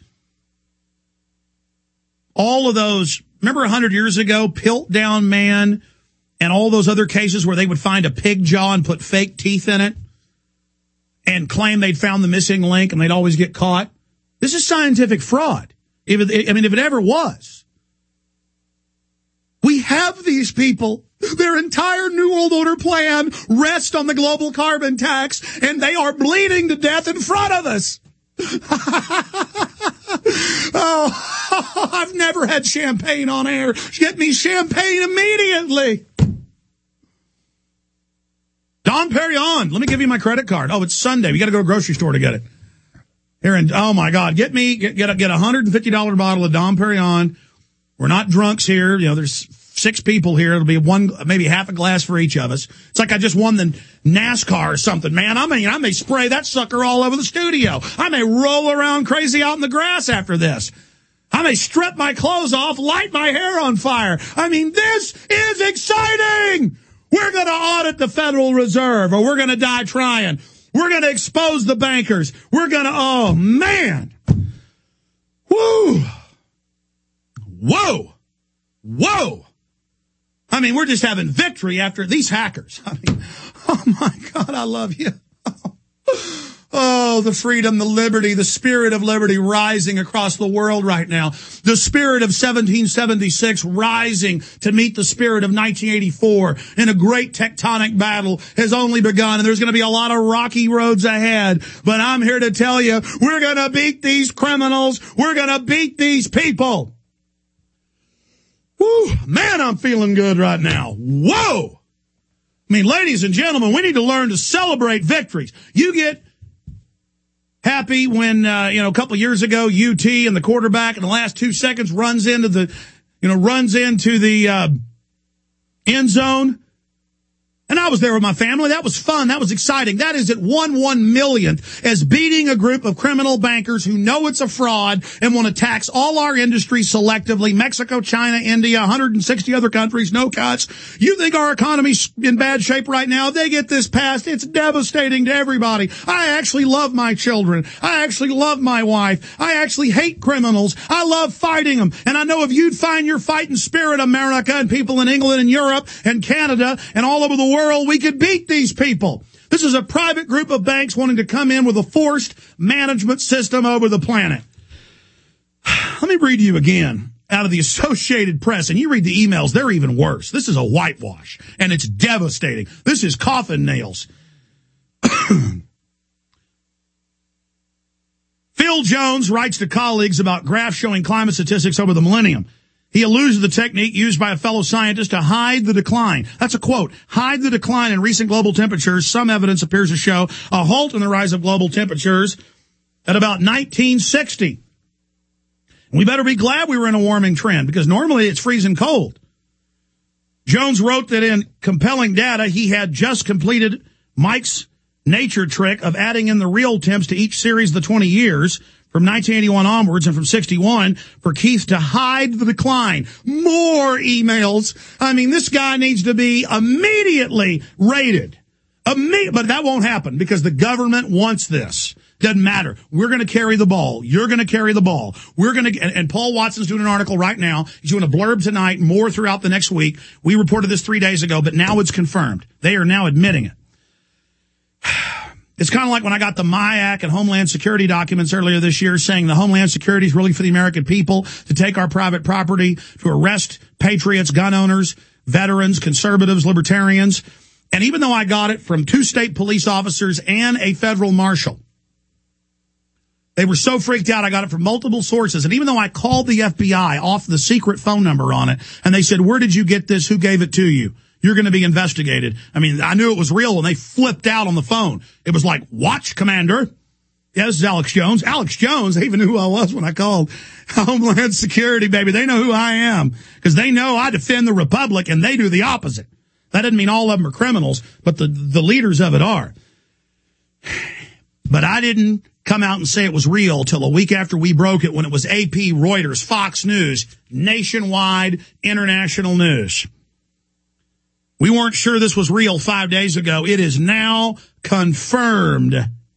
all of those, remember one hundred years ago, Piltdown Man and all those other cases where they would find a pig jaw and put fake teeth in it and claim they'd found the missing link and they'd always get caught? This is scientific fraud. If it, I mean, if it ever was. We have these people. Their entire New World Order plan rests on the global carbon tax, and they are bleeding to death in front of us. Oh, I've never had champagne on air. Get me champagne immediately. Dom Perignon, let me give you my credit card. Oh, it's Sunday. We got to go to a grocery store to get it. Here, and oh my God, get me, get, get a, get a one hundred fifty dollars bottle of Dom Perignon. We're not drunks here. You know, there's six people here. It'll be one, maybe half a glass for each of us. It's like I just won the NASCAR or something, man. I mean, I may spray that sucker all over the studio. I may roll around crazy out in the grass after this. I may strip my clothes off, light my hair on fire. I mean, this is exciting. We're going to audit the Federal Reserve, or we're going to die trying. We're going to expose the bankers. We're going to, oh, man. Woo. Whoa. Whoa. I mean, we're just having victory after these hackers. I mean, oh, my God, I love you. Oh, the freedom, the liberty, the spirit of liberty rising across the world right now. The spirit of seventeen seventy-six rising to meet the spirit of nineteen eighty-four in a great tectonic battle has only begun, and there's going to be a lot of rocky roads ahead. But I'm here to tell you, we're going to beat these criminals. We're going to beat these people. Woo, man, I'm feeling good right now. Whoa. I mean, ladies and gentlemen, we need to learn to celebrate victories. You get happy when, uh, you know, a couple of years ago, U T and the quarterback in the last two seconds runs into the, you know, runs into the, uh, end zone. And I was there with my family. That was fun. That was exciting. That is at one one millionth as beating a group of criminal bankers who know it's a fraud and want to tax all our industries selectively. Mexico, China, India, one hundred sixty other countries, no cuts. You think our economy's in bad shape right now? They get this passed. It's devastating to everybody. I actually love my children. I actually love my wife. I actually hate criminals. I love fighting them. And I know if you'd find your fighting spirit, America, and people in England and Europe and Canada and all over the world, we could beat these people. This is a private group of banks wanting to come in with a forced management system over the planet. Let me read to you again out of the Associated Press, and you read the emails, they're even worse. This is a whitewash, and it's devastating. This is coffin nails. Phil Jones writes to colleagues about graphs showing climate statistics over the millennium. He alludes to the technique used by a fellow scientist to hide the decline. That's a quote. Hide the decline in recent global temperatures. Some evidence appears to show a halt in the rise of global temperatures at about nineteen sixty. We better be glad we were in a warming trend, because normally it's freezing cold. Jones wrote that in compelling data, he had just completed Mike's nature trick of adding in the real temps to each series of the twenty years from nineteen eighty-one onwards and from sixty-one for Keith to hide the decline. More emails. I mean, this guy needs to be immediately raided. Imme- but that won't happen because the government wants this. Doesn't matter. We're going to carry the ball. You're going to carry the ball. We're going to, and, and Paul Watson's doing an article right now. He's doing a blurb tonight, more throughout the next week. We reported this three days ago, but now it's confirmed. They are now admitting it. It's kind of like when I got the M I A C and Homeland Security documents earlier this year saying the Homeland Security is really for the American people to take our private property, to arrest patriots, gun owners, veterans, conservatives, libertarians. And even though I got it from two state police officers and a federal marshal, they were so freaked out, I got it from multiple sources. And even though I called the F B I off the secret phone number on it, and they said, where did you get this? Who gave it to you? You're going to be investigated. I mean, I knew it was real when they flipped out on the phone. It was like, watch, Commander. Yeah, this is Alex Jones. Alex Jones, they even knew who I was when I called Homeland Security, baby. They know who I am because they know I defend the Republic and they do the opposite. That doesn't mean all of them are criminals, but the, the leaders of it are. But I didn't come out and say it was real till a week after we broke it when it was A P, Reuters, Fox News, nationwide, international news. We weren't sure this was real five days ago. It is now confirmed.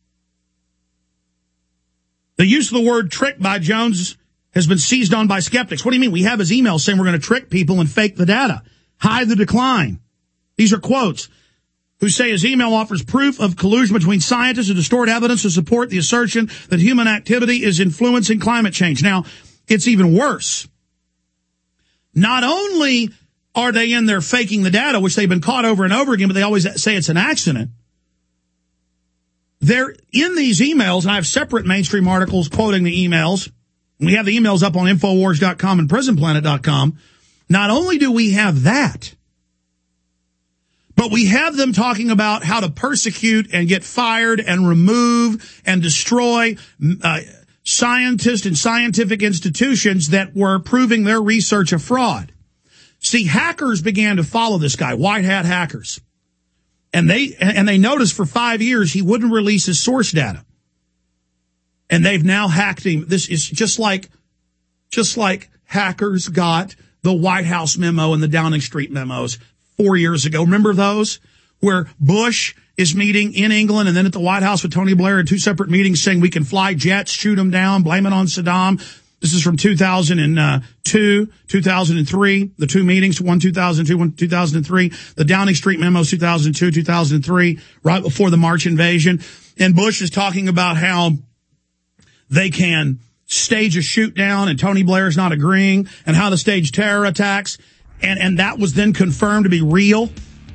The use of the word trick by Jones has been seized on by skeptics. What do you mean? We have his email saying we're going to trick people and fake the data. Hide the decline. These are quotes. Who say his email offers proof of collusion between scientists to distort evidence to support the assertion that human activity is influencing climate change. Now, it's even worse. Not only are they in there faking the data, which they've been caught over and over again, but they always say it's an accident. They're in these emails, and I have separate mainstream articles quoting the emails. We have the emails up on Infowars dot com and Prison Planet dot com. Not only do we have that, but we have them talking about how to persecute and get fired and remove and destroy uh, scientists and scientific institutions that were proving their research a fraud. See, hackers began to follow this guy, white hat hackers. And they and they noticed for five years he wouldn't release his source data. And they've now hacked him. This is just like just like hackers got the White House memo and the Downing Street memos four years ago. Remember those? Where Bush is meeting in England and then at the White House with Tony Blair in two separate meetings saying we can fly jets, shoot them down, blame it on Saddam. This is from two thousand two, two thousand three, the two meetings, one two thousand two, one two thousand three. The Downing Street memos, two thousand two, two thousand three, right before the March invasion. And Bush is talking about how they can stage a shoot down and Tony Blair's not agreeing, and how to stage terror attacks. And, and that was then confirmed to be real.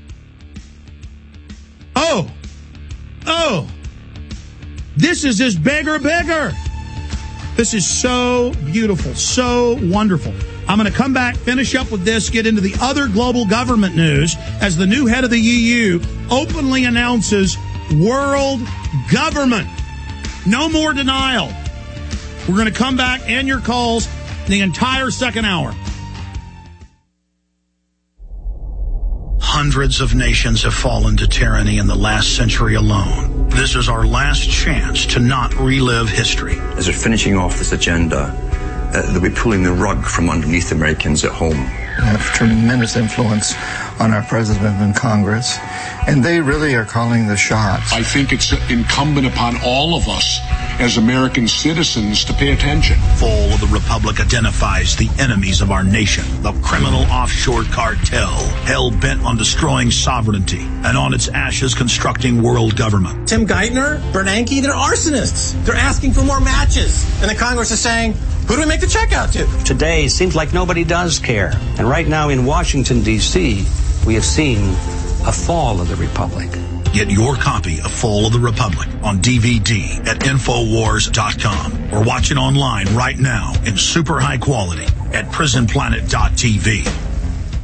Oh, oh, this is just bigger, bigger. This is so beautiful, so wonderful. I'm going to come back, finish up with this, get into the other global government news as the new head of the E U openly announces world government. No more denial. We're going to come back and your calls the entire second hour. Hundreds of nations have fallen to tyranny in the last century alone. This is our last chance to not relive history. As they're finishing off this agenda, uh, they'll be pulling the rug from underneath Americans at home. We have tremendous influence on our president and Congress, and they really are calling the shots. I think it's incumbent upon all of us as American citizens to pay attention. Fall of the Republic identifies the enemies of our nation, the criminal offshore cartel, hell-bent on destroying sovereignty, and on its ashes constructing world government. Tim Geithner, Bernanke, they're arsonists. They're asking for more matches. And the Congress is saying, who do we make the check out to? Today, it seems like nobody does care. And right now in Washington, D C, we have seen a fall of the Republic. Get your copy of Fall of the Republic on D V D at Infowars dot com or watch it online right now in super high quality at Prison Planet dot T V.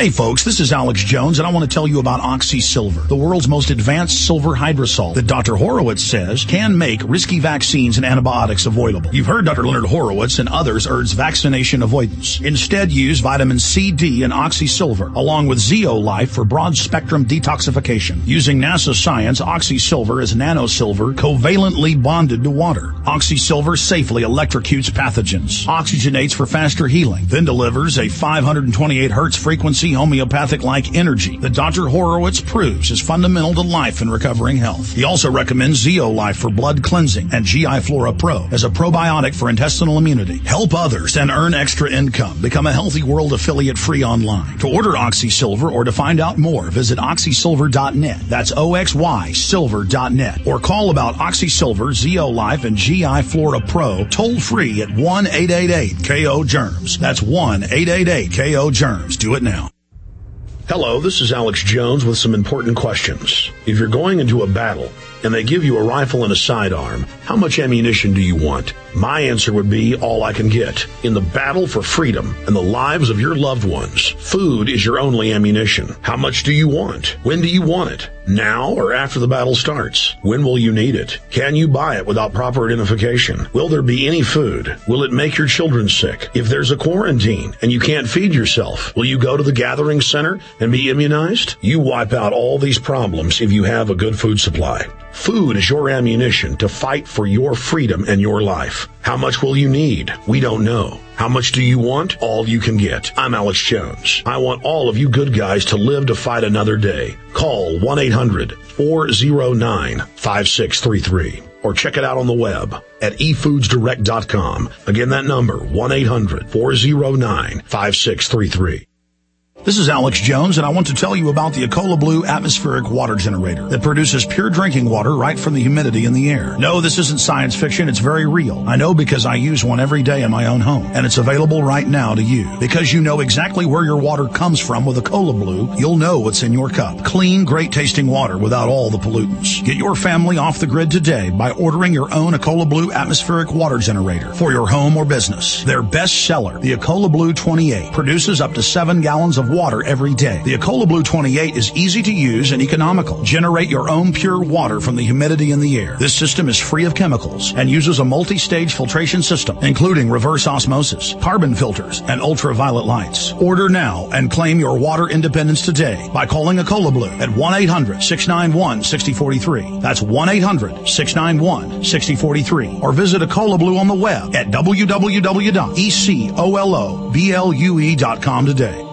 Hey folks, this is Alex Jones, and I want to tell you about Oxy Silver, the world's most advanced silver hydrosol that Doctor Horowitz says can make risky vaccines and antibiotics avoidable. You've heard Doctor Leonard Horowitz and others urge vaccination avoidance. Instead, use vitamin C, D, and Oxy Silver, along with Zeolife for broad-spectrum detoxification. Using NASA science, Oxy Silver is nanosilver covalently bonded to water. Oxy Silver safely electrocutes pathogens, oxygenates for faster healing, then delivers a five hundred twenty-eight hertz frequency homeopathic-like energy that Doctor Horowitz proves is fundamental to life and recovering health. He also recommends Zeolife for blood cleansing and G I Flora Pro as a probiotic for intestinal immunity. Help others and earn extra income. Become a Healthy World affiliate free online. To order Oxy Silver or to find out more, visit oxy silver dot net. That's O X Y silver dot net. Or call about Oxy Silver, Zeolife, and G I Flora Pro toll free at one eight eight eight K O germs. That's one eight eight eight K O germs. Do it now. Hello, this is Alex Jones with some important questions. If you're going into a battle and they give you a rifle and a sidearm, how much ammunition do you want? My answer would be all I can get. In the battle for freedom and the lives of your loved ones, food is your only ammunition. How much do you want? When do you want it? Now or after the battle starts? When will you need it? Can you buy it without proper identification? Will there be any food? Will it make your children sick? If there's a quarantine and you can't feed yourself, will you go to the gathering center and be immunized? You wipe out all these problems if you have a good food supply. Food is your ammunition to fight for your freedom and your life. How much will you need? We don't know. How much do you want? All you can get. I'm Alex Jones. I want all of you good guys to live to fight another day. Call one eight hundred four oh nine five six three three or check it out on the web at e foods direct dot com. Again, that number, one eight hundred four oh nine five six three three. This is Alex Jones, and I want to tell you about the Ecola Blue atmospheric water generator that produces pure drinking water right from the humidity in the air. No, this isn't science fiction. It's very real. I know because I use one every day in my own home, and it's available right now to you. Because you know exactly where your water comes from with Ecola Blue, you'll know what's in your cup. Clean, great-tasting water without all the pollutants. Get your family off the grid today by ordering your own Ecola Blue atmospheric water generator for your home or business. Their best seller, the Ecola Blue twenty-eight, produces up to seven gallons of water every day. The Ecola Blue twenty-eight is easy to use and economical. Generate your own pure water from the humidity in the air. This system is free of chemicals and uses a multi-stage filtration system, including reverse osmosis, carbon filters, and ultraviolet lights. Order now and claim your water independence today by calling Ecola Blue at one eight hundred six nine one six zero four three. That's one eight hundred six nine one six zero four three. Or visit Ecola Blue on the web at w w w dot ecoloblu dot com today.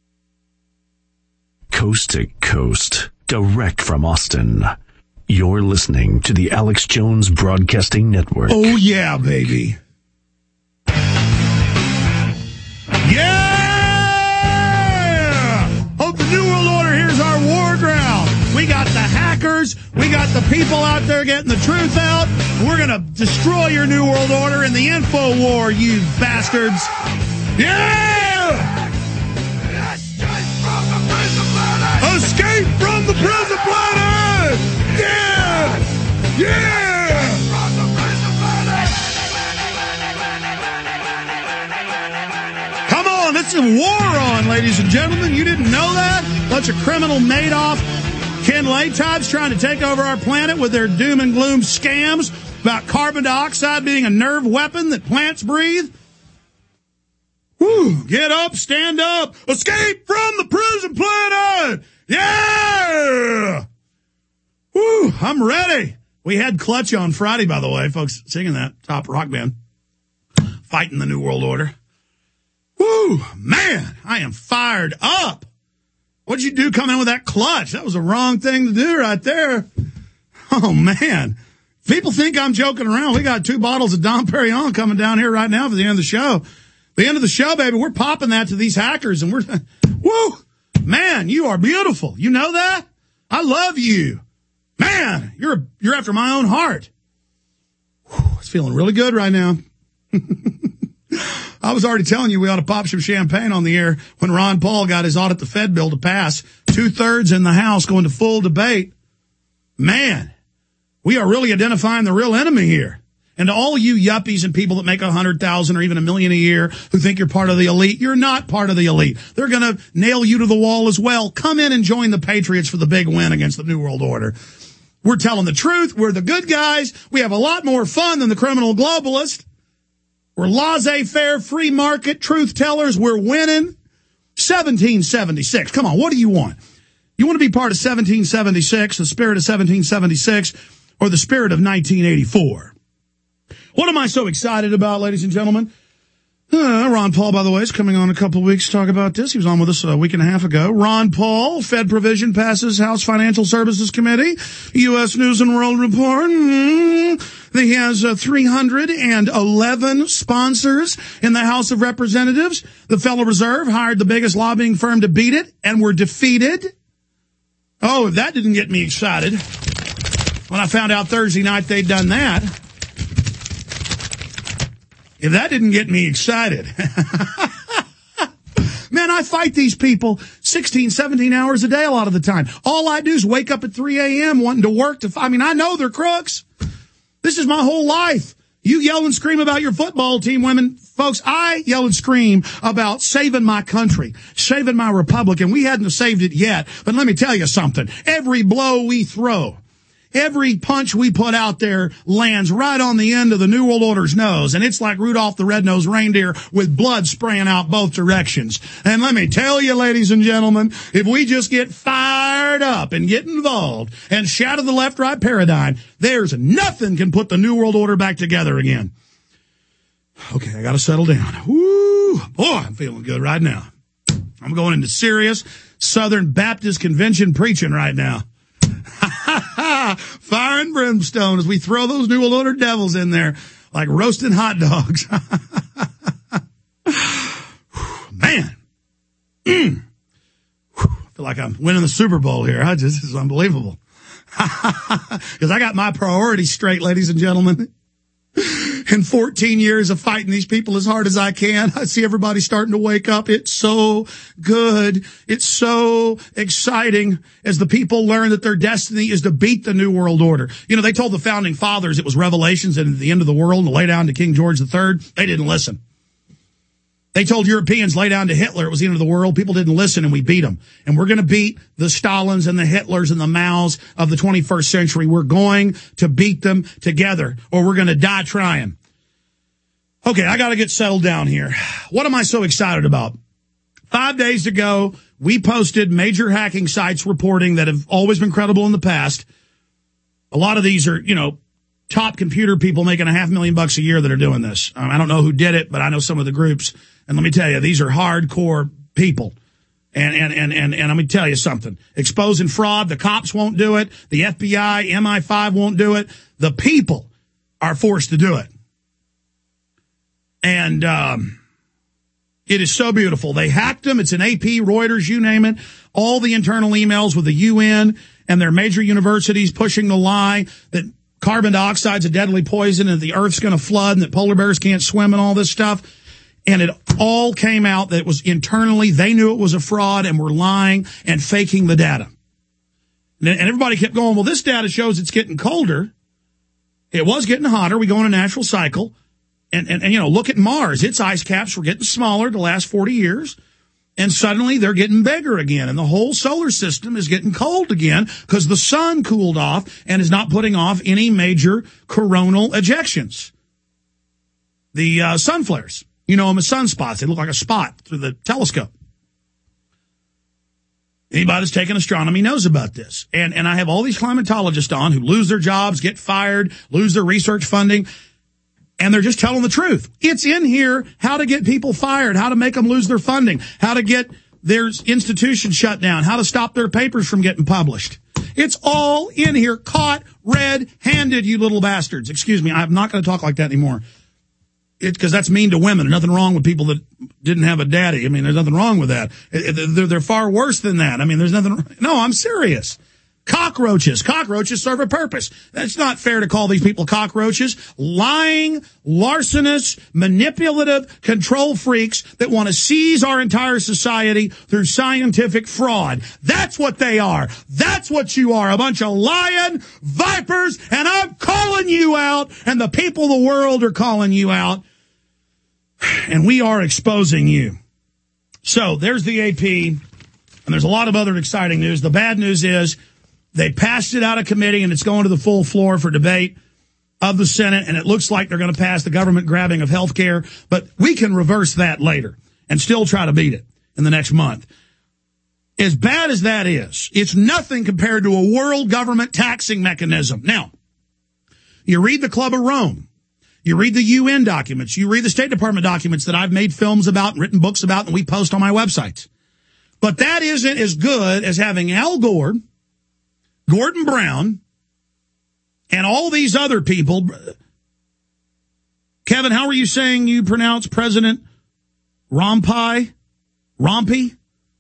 Coast to coast, direct from Austin. You're listening to the Alex Jones Broadcasting Network. Oh, yeah, baby. Yeah! Hope the New World Order hears our war growl. We got the hackers. We got the people out there getting the truth out. We're going to destroy your New World Order in the info war, you bastards. Yeah! Escape from the prison planet! Yeah! Yeah! Come on, it's a war on, ladies and gentlemen. You didn't know that? Bunch of criminal Madoff, Ken Lay types trying to take over our planet with their doom and gloom scams about carbon dioxide being a nerve weapon that plants breathe. Woo! Get up, stand up, escape from the prison planet! Yeah! Woo! I'm ready. We had Clutch on Friday, by the way, folks, singing that top rock band, fighting the New World Order. Woo! Man, I am fired up. What'd you do coming in with that Clutch? That was the wrong thing to do right there. Oh, man. People think I'm joking around. We got two bottles of Dom Perignon coming down here right now for the end of the show. The end of the show, baby, we're popping that to these hackers, and we're, woo, man, you are beautiful. You know that? I love you. Man, you're you're after my own heart. Whew, it's feeling really good right now. I was already telling you we ought to pop some champagne on the air when Ron Paul got his audit the Fed bill to pass. Two-thirds in the House going to full debate. Man, we are really identifying the real enemy here. And to all you yuppies and people that make a hundred thousand or even a million a year who think you're part of the elite, you're not part of the elite. They're going to nail you to the wall as well. Come in and join the Patriots for the big win against the New World Order. We're telling the truth. We're the good guys. We have a lot more fun than the criminal globalist. We're laissez-faire, free market truth tellers. We're winning. seventeen seventy-six. Come on, what do you want? You want to be part of seventeen seventy-six, the spirit of seventeen seventy-six, or the spirit of nineteen eighty-four? What am I so excited about, ladies and gentlemen? Uh, Ron Paul, by the way, is coming on in a couple of weeks to talk about this. He was on with us a week and a half ago. Ron Paul, Fed provision passes House Financial Services Committee. U S News and World Report. Mm-hmm. He has uh, three hundred eleven sponsors in the House of Representatives. The Federal Reserve hired the biggest lobbying firm to beat it and were defeated. Oh, if that didn't get me excited when I found out Thursday night they'd done that. If that didn't get me excited. Man, I fight these people sixteen, seventeen hours a day a lot of the time. All I do is wake up at three a.m. wanting to work. To, I mean, I know they're crooks. This is my whole life. You yell and scream about your football team, women. Folks, I yell and scream about saving my country, saving my republic, and we hadn't saved it yet. But let me tell you something. Every blow we throw, every punch we put out there lands right on the end of the New World Order's nose, and it's like Rudolph the Red-Nosed Reindeer with blood spraying out both directions. And let me tell you, ladies and gentlemen, if we just get fired up and get involved and shatter the left-right paradigm, there's nothing can put the New World Order back together again. Okay, I got to settle down. Woo, boy, I'm feeling good right now. I'm going into serious Southern Baptist Convention preaching right now. Fire and brimstone as we throw those New World Order devils in there like roasting hot dogs. Man. Mm. I feel like I'm winning the Super Bowl here. I just, this is unbelievable. Because I got my priorities straight, ladies and gentlemen. In fourteen years of fighting these people as hard as I can, I see everybody starting to wake up. It's so good. It's so exciting as the people learn that their destiny is to beat the New World Order. You know, they told the founding fathers it was Revelations and the end of the world and to lay down to King George the Third. They didn't listen. They told Europeans lay down to Hitler. It was the end of the world. People didn't listen, and we beat them. And we're going to beat the Stalins and the Hitlers and the Maos of the twenty-first century. We're going to beat them together, or we're going to die trying. Okay, I got to get settled down here. What am I so excited about? Five days ago, we posted major hacking sites reporting that have always been credible in the past. A lot of these are, you know, top computer people making a half million bucks a year that are doing this. Um, I don't know who did it, but I know some of the groups. And let me tell you, these are hardcore people. And, and, and, and, and let me tell you something. Exposing fraud, the cops won't do it. The F B I, M I five won't do it. The people are forced to do it. And, um, it is so beautiful. They hacked them. It's an A P, Reuters, you name it. All the internal emails with the U N and their major universities pushing the lie that carbon dioxide's a deadly poison and the earth's going to flood and that polar bears can't swim and all this stuff. And it all came out that it was internally, they knew it was a fraud and were lying and faking the data. And everybody kept going, well, this data shows it's getting colder. It was getting hotter. We go in a natural cycle. And, and, and, you know, look at Mars. Its ice caps were getting smaller the last forty years. And suddenly they're getting bigger again. And the whole solar system is getting cold again because the sun cooled off and is not putting off any major coronal ejections. The uh, sun flares, you know them as sunspots. They look like a spot through the telescope. Anybody that's taken astronomy knows about this. And, and I have all these climatologists on who lose their jobs, get fired, lose their research funding. And they're just telling the truth. It's in here how to get people fired, how to make them lose their funding, how to get their institutions shut down, how to stop their papers from getting published. It's all in here, caught red-handed, you little bastards. Excuse me, I'm not going to talk like that anymore. It's because that's mean to women. There's nothing wrong with people that didn't have a daddy. I mean, there's nothing wrong with that. They're, they're far worse than that. I mean, there's nothing. No, I'm serious. Cockroaches. Cockroaches serve a purpose. That's not fair to call these people cockroaches. Lying, larcenous, manipulative control freaks that want to seize our entire society through scientific fraud. That's what they are. That's what you are. A bunch of lying vipers, and I'm calling you out, and the people of the world are calling you out, and we are exposing you. So there's the A P, and there's a lot of other exciting news. The bad news is they passed it out of committee, and it's going to the full floor for debate of the Senate, and it looks like they're going to pass the government grabbing of health care, but we can reverse that later and still try to beat it in the next month. As bad as that is, it's nothing compared to a world government taxing mechanism. Now, you read the Club of Rome, you read the U N documents, you read the State Department documents that I've made films about and written books about and we post on my websites. But that isn't as good as having Al Gore, Gordon Brown, and all these other people. Kevin, how are you saying you pronounce President Rompuy? Rompuy?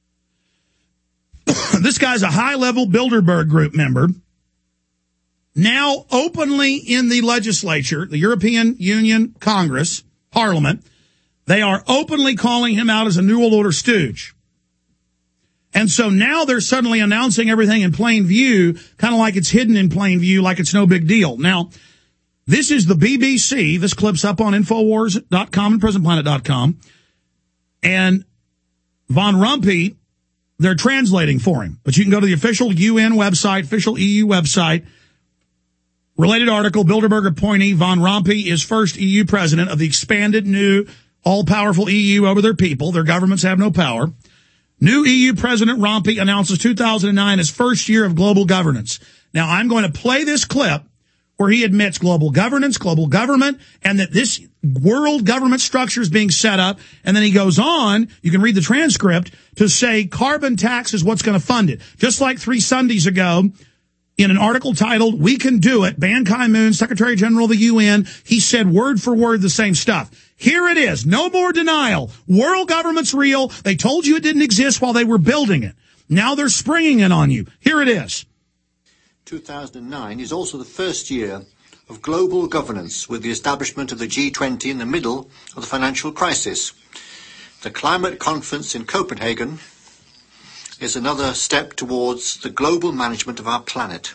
This guy's a high-level Bilderberg Group member, now openly in the legislature, the European Union Congress, Parliament. They are openly calling him out as a New World Order stooge. And so now they're suddenly announcing everything in plain view, kind of like it's hidden in plain view, like it's no big deal. Now, this is the B B C. This clip's up on Infowars dot com and Present Planet dot com. And Von Rompuy, they're translating for him. But you can go to the official U N website, official E U website. Related article, Bilderberg appointee Von Rompuy is first E U president of the expanded new all-powerful E U over their people. Their governments have no power. New E U President Rompuy announces two thousand nine as first year of global governance. Now, I'm going to play this clip where he admits global governance, global government, and that this world government structure is being set up. And then he goes on, you can read the transcript, to say carbon tax is what's going to fund it. Just like three Sundays ago, in an article titled, "We Can Do It," Ban Ki-moon, Secretary General of the U N, he said word for word the same stuff. Here it is. No more denial. World government's real. They told you it didn't exist while they were building it. Now they're springing it on you. Here it is. two thousand nine is also the first year of global governance, with the establishment of the G twenty in the middle of the financial crisis. The climate conference in Copenhagen is another step towards the global management of our planet.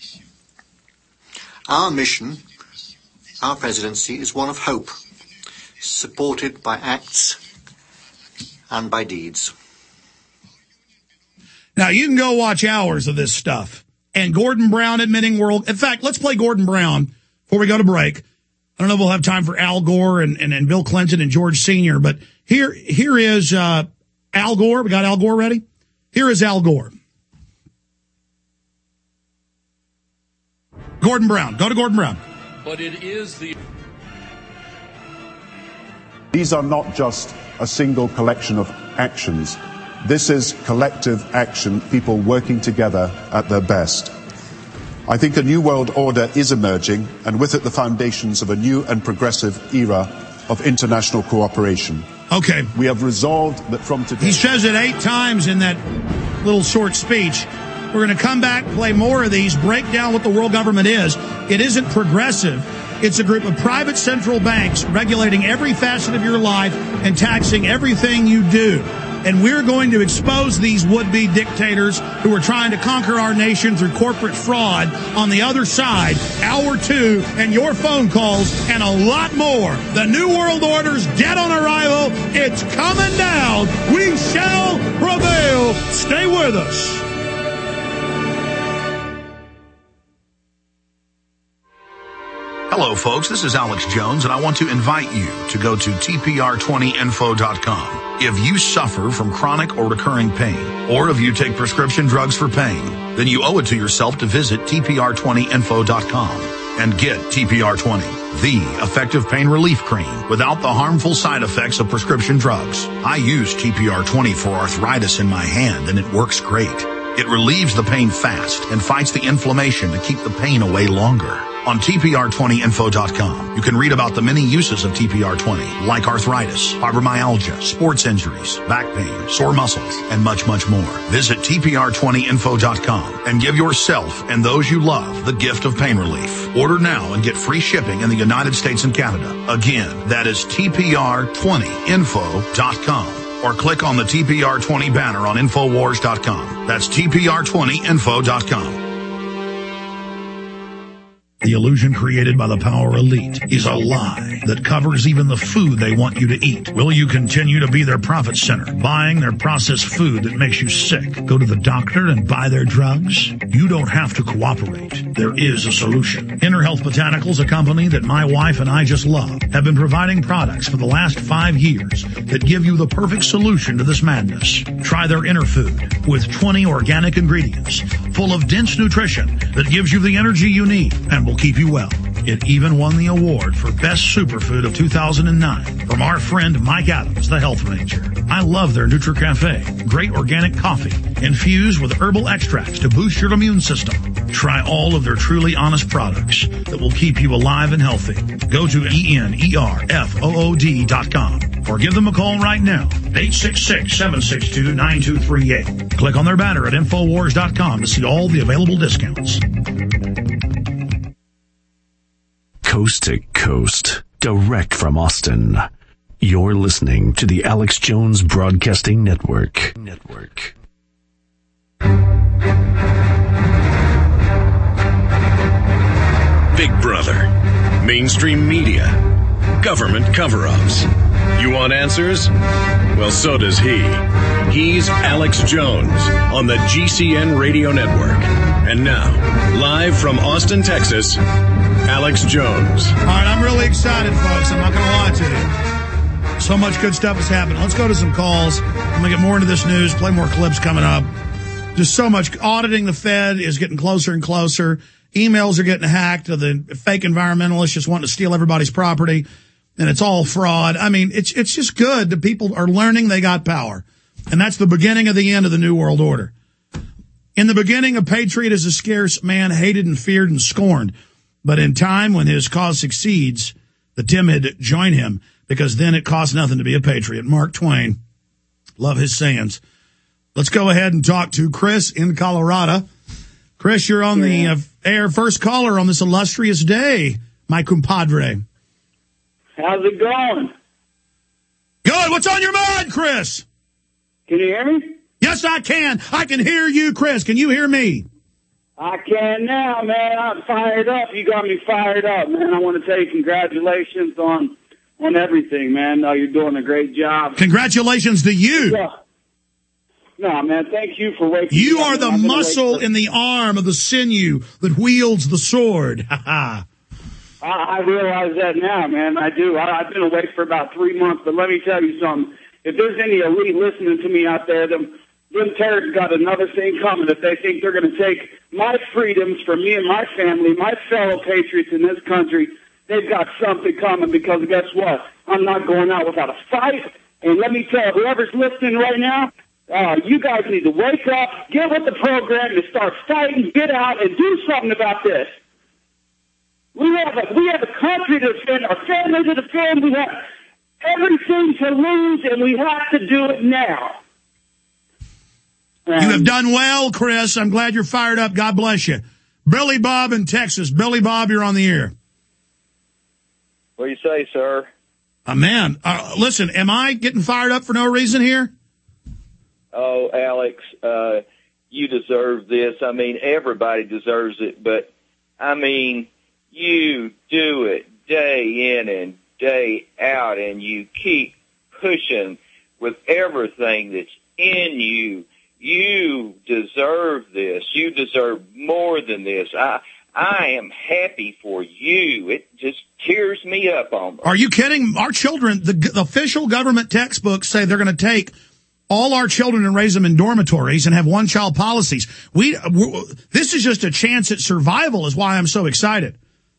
Our mission, our presidency, is one of hope, supported by acts and by deeds. Now, you can go watch hours of this stuff. And Gordon Brown admitting world... In fact, let's play Gordon Brown before we go to break. I don't know if we'll have time for Al Gore and, and, and Bill Clinton and George Senior, but here here is uh, Al Gore. We got Al Gore ready? Here is Al Gore. Gordon Brown. Go to Gordon Brown. But it is the... These are not just a single collection of actions. This is collective action, people working together at their best. I think a new world order is emerging, and with it the foundations of a new and progressive era of international cooperation. Okay. We have resolved that from today... He says it eight times in that little short speech. We're going to come back, play more of these, break down what the world government is. It isn't progressive. It's a group of private central banks regulating every facet of your life and taxing everything you do. And we're going to expose these would-be dictators who are trying to conquer our nation through corporate fraud on the other side. Hour two, and your phone calls, and a lot more. The New World Order's dead on arrival. It's coming down. We shall prevail. Stay with us. Hello, folks. This is Alex Jones, and I want to invite you to go to T P R twenty info dot com. If you suffer from chronic or recurring pain, or if you take prescription drugs for pain, then you owe it to yourself to visit T P R twenty info dot com and get T P R twenty, the effective pain relief cream without the harmful side effects of prescription drugs. I use T P R twenty for arthritis in my hand, and it works great. It relieves the pain fast and fights the inflammation to keep the pain away longer. On T P R twenty info dot com, you can read about the many uses of T P R twenty, like arthritis, fibromyalgia, sports injuries, back pain, sore muscles, and much, much more. Visit T P R twenty info dot com and give yourself and those you love the gift of pain relief. Order now and get free shipping in the United States and Canada. Again, that is T P R twenty info dot com. Or click on the T P R twenty banner on infowars dot com. That's T P R twenty info dot com. The illusion created by the power elite is a lie that covers even the food they want you to eat. Will you continue to be their profit center, buying their processed food that makes you sick? Go to the doctor and buy their drugs? You don't have to cooperate. There is a solution. Inner Health Botanicals, a company that my wife and I just love, have been providing products for the last five years that give you the perfect solution to this madness. Try their Inner Food with twenty organic ingredients full of dense nutrition that gives you the energy you need and will keep you well. It even won the award for Best Superfood of two thousand nine from our friend Mike Adams, the Health Ranger. I love their NutriCafe. Great organic coffee infused with herbal extracts to boost your immune system. Try all of their truly honest products that will keep you alive and healthy. Go to E N E R F O O D dot com or give them a call right now, eight six six, seven six two, nine two three eight. Click on their banner at infowars dot com to see all the available discounts. Coast to coast, direct from Austin. You're listening to the Alex Jones Broadcasting Network. Network. Big Brother, mainstream media, government cover-ups. You want answers? Well, so does he. He's Alex Jones on the G C N Radio Network. And now, live from Austin, Texas, Alex Jones. All right, I'm really excited, folks. I'm not going to lie to you. So much good stuff is happening. Let's go to some calls. I'm going to get more into this news, play more clips coming up. Just so much. Auditing the Fed is getting closer and closer. Emails are getting hacked. The fake environmentalists just wanting to steal everybody's property. And it's all fraud. I mean, it's it's just good that people are learning they got power. And that's the beginning of the end of the New World Order. In the beginning, a patriot is a scarce man, hated and feared and scorned. But in time, when his cause succeeds, the timid join him, because then it costs nothing to be a patriot. Mark Twain. Love his sayings. Let's go ahead and talk to Chris in Colorado. Chris, you're on the uh, air, first caller on this illustrious day, my compadre. How's it going? Good. What's on your mind, Chris? Can you hear me? Yes, I can. I can hear you, Chris. Can you hear me? I can now, man. I'm fired up. You got me fired up, man. I want to tell you congratulations on on everything, man. Uh, you're doing a great job. Congratulations to you. Yeah. No, man, thank you for waking You me up. are the muscle in the arm of the sinew that wields the sword. Ha ha. I, I realize that now, man. I do. I, I've been awake for about three months, but let me tell you something. If there's any elite listening to me out there, them, them terrorists got another thing coming. If they think they're going to take my freedoms from me and my family, my fellow patriots in this country, they've got something coming, because guess what? I'm not going out without a fight. And let me tell whoever's listening right now, uh, you guys need to wake up, get with the program, and start fighting, get out, and do something about this. We have a, we have a country to defend, our family to defend, we have everything to lose, and we have to do it now. Um, you have done well, Chris. I'm glad you're fired up. God bless you. Billy Bob in Texas. Billy Bob, you're on the air. What do you say, sir? Uh, man, uh, listen, am I getting fired up for no reason here? Oh, Alex, uh, you deserve this. I mean, everybody deserves it, but, I mean, you do it day in and day out, and you keep pushing with everything that's in you. You deserve this. You deserve more than this. I I am happy for you. It just tears me up almost. Are you kidding? Our children, the, the official government textbooks say they're going to take all our children and raise them in dormitories and have one-child policies. We, this is just a chance at survival is why I'm so excited.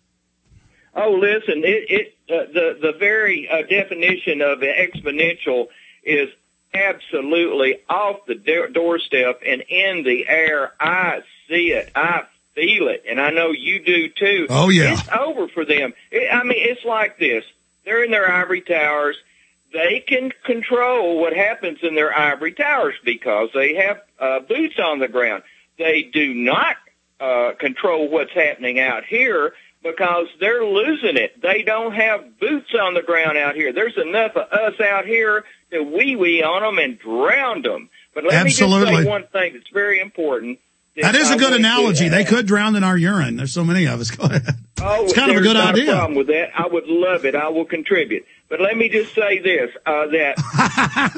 Oh, listen, it, it uh, the, the very uh, definition of exponential is absolutely off the do- doorstep and in the air. I see it. I feel it. And I know you do too. Oh, yeah. It's over for them. It, I mean, it's like this. They're in their ivory towers. They can control what happens in their ivory towers because they have uh, boots on the ground. They do not uh, control what's happening out here because they're losing it. They don't have boots on the ground out here. There's enough of us out here to wee-wee on them and drown them. But let Absolutely. me just say one thing that's very important. That is a good analogy. To, uh, they could drown in our urine. There's so many of us. Go ahead. Oh, it's kind of a good not idea. A problem with that. I would love it. I will contribute. But let me just say this, uh, that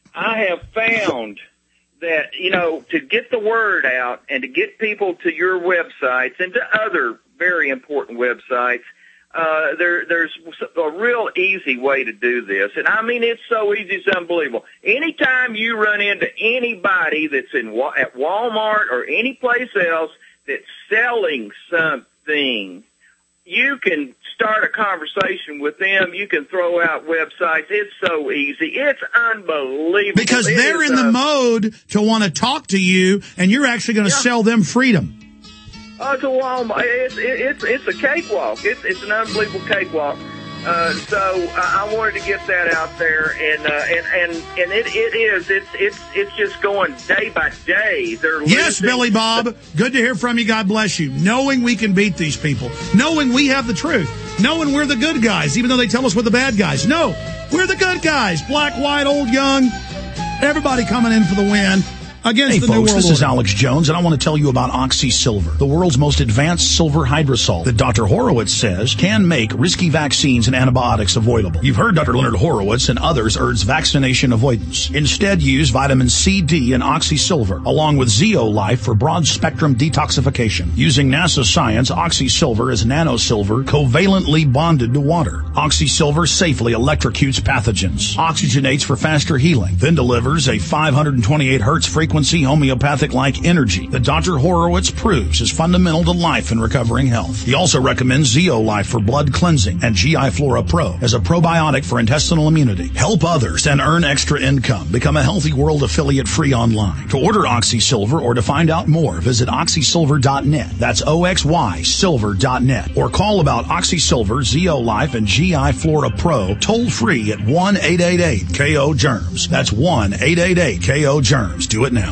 I have found that, you know, to get the word out and to get people to your websites and to other very important websites, uh, there, there's a real easy way to do this. And I mean, it's so easy, it's unbelievable. Anytime you run into anybody that's in at Walmart or any place else that's selling something, you can start a conversation with them. You can throw out websites. It's so easy. It's unbelievable. Because it they're is, in the uh, mode to want to talk to you, and you're actually going to yeah. sell them freedom. Oh, it's a Walmart. It's it's it's a cakewalk. It's it's an unbelievable cakewalk. Uh, so I, I wanted to get that out there, and uh, and and and it it is. It's it's it's just going day by day. They're yes, losing. Billy Bob. Good to hear from you. God bless you. Knowing we can beat these people, knowing we have the truth, knowing we're the good guys, even though they tell us we're the bad guys. No, we're the good guys. Black, white, old, young, everybody coming in for the win. Against hey, the folks, New World this Order. is Alex Jones, and I want to tell you about Oxy Silver, the world's most advanced silver hydrosol that Doctor Horowitz says can make risky vaccines and antibiotics avoidable. You've heard Doctor Leonard Horowitz and others urge vaccination avoidance. Instead, use vitamin C, D, and Oxy Silver, along with Zeolife for broad-spectrum detoxification. Using NASA science, Oxy Silver is nanosilver covalently bonded to water. Oxy Silver safely electrocutes pathogens, oxygenates for faster healing, then delivers a five hundred twenty-eight hertz frequency homeopathic-like energy that Doctor Horowitz proves is fundamental to life and recovering health. He also recommends Zeolife for blood cleansing and G I Flora Pro as a probiotic for intestinal immunity. Help others and earn extra income. Become a Healthy World affiliate free online. To order Oxy Silver or to find out more, visit oxy silver dot net. That's O X Y silver dot net. Or call about Oxy Silver, Zeolife, and G I Flora Pro toll free at one eight eight eight K O germs. That's one eight eight eight K O germs. Do it now.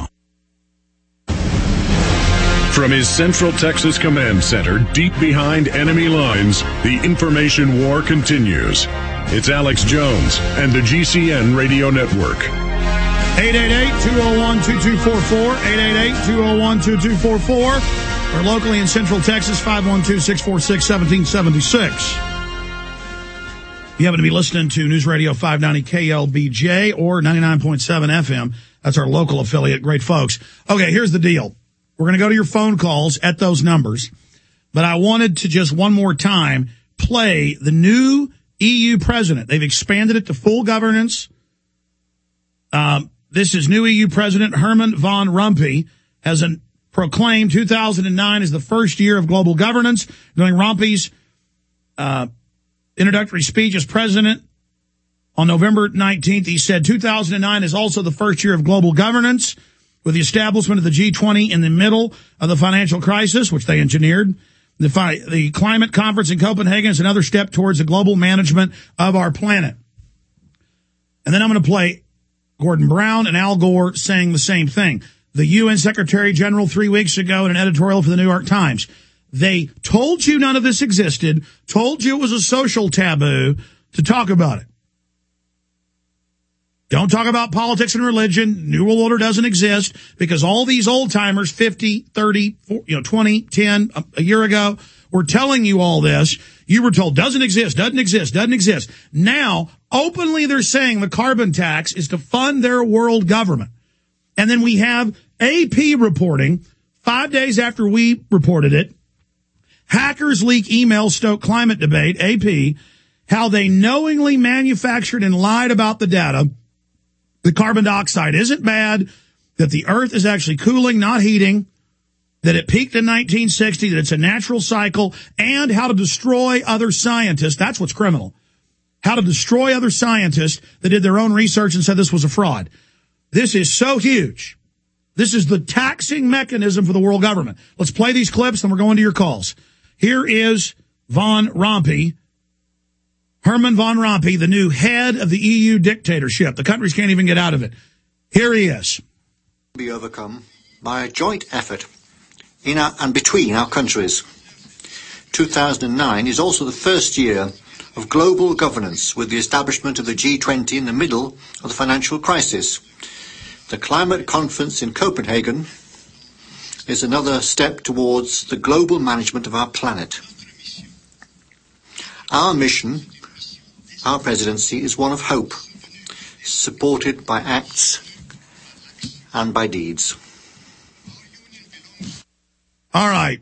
From his Central Texas Command Center, deep behind enemy lines, the information war continues. It's Alex Jones and the G C N Radio Network. eight eight eight, two oh one, two two four four, eight eight eight, two oh one, two two four four, or locally in Central Texas, five one two, six four six, one seven seven six. You happen to be listening to News Radio five ninety K L B J or ninety-nine point seven F M. That's our local affiliate. Great folks. Okay, here's the deal. We're going to go to your phone calls at those numbers, but I wanted to just one more time play the new E U president. They've expanded it to full governance. Um, this is new E U President Herman Van Rompuy has an, proclaimed two thousand nine as the first year of global governance. During Rompuy's uh, introductory speech as president on November nineteenth, he said two thousand nine is also the first year of global governance, with the establishment of the G twenty in the middle of the financial crisis, which they engineered. The, fi- the climate conference in Copenhagen is another step towards the global management of our planet. And then I'm going to play Gordon Brown and Al Gore saying the same thing. The U N Secretary General three weeks ago in an editorial for the New York Times. They told you none of this existed, told you it was a social taboo to talk about it. Don't talk about politics and religion. New World Order doesn't exist because all these old timers, fifty, thirty, you know, twenty, ten, a, a year ago, were telling you all this. You were told doesn't exist, doesn't exist, doesn't exist. Now, openly they're saying the carbon tax is to fund their world government. And then we have A P reporting five days after we reported it. Hackers leak emails stoke climate debate, A P, how they knowingly manufactured and lied about the data. The carbon dioxide isn't bad, that the earth is actually cooling, not heating, that it peaked in nineteen sixty, that it's a natural cycle, and how to destroy other scientists. That's what's criminal. How to destroy other scientists that did their own research and said this was a fraud. This is so huge. This is the taxing mechanism for the world government. Let's play these clips, then we're going to your calls. Here is Von Rompuy, Herman Von Rompuy, the new head of the E U dictatorship. The countries can't even get out of it. Here he is. Be overcome by a joint effort in our, and between our countries. two thousand nine is also the first year of global governance with the establishment of the G twenty in the middle of the financial crisis. The climate conference in Copenhagen is another step towards the global management of our planet. Our mission, our presidency, is one of hope, supported by acts and by deeds. All right.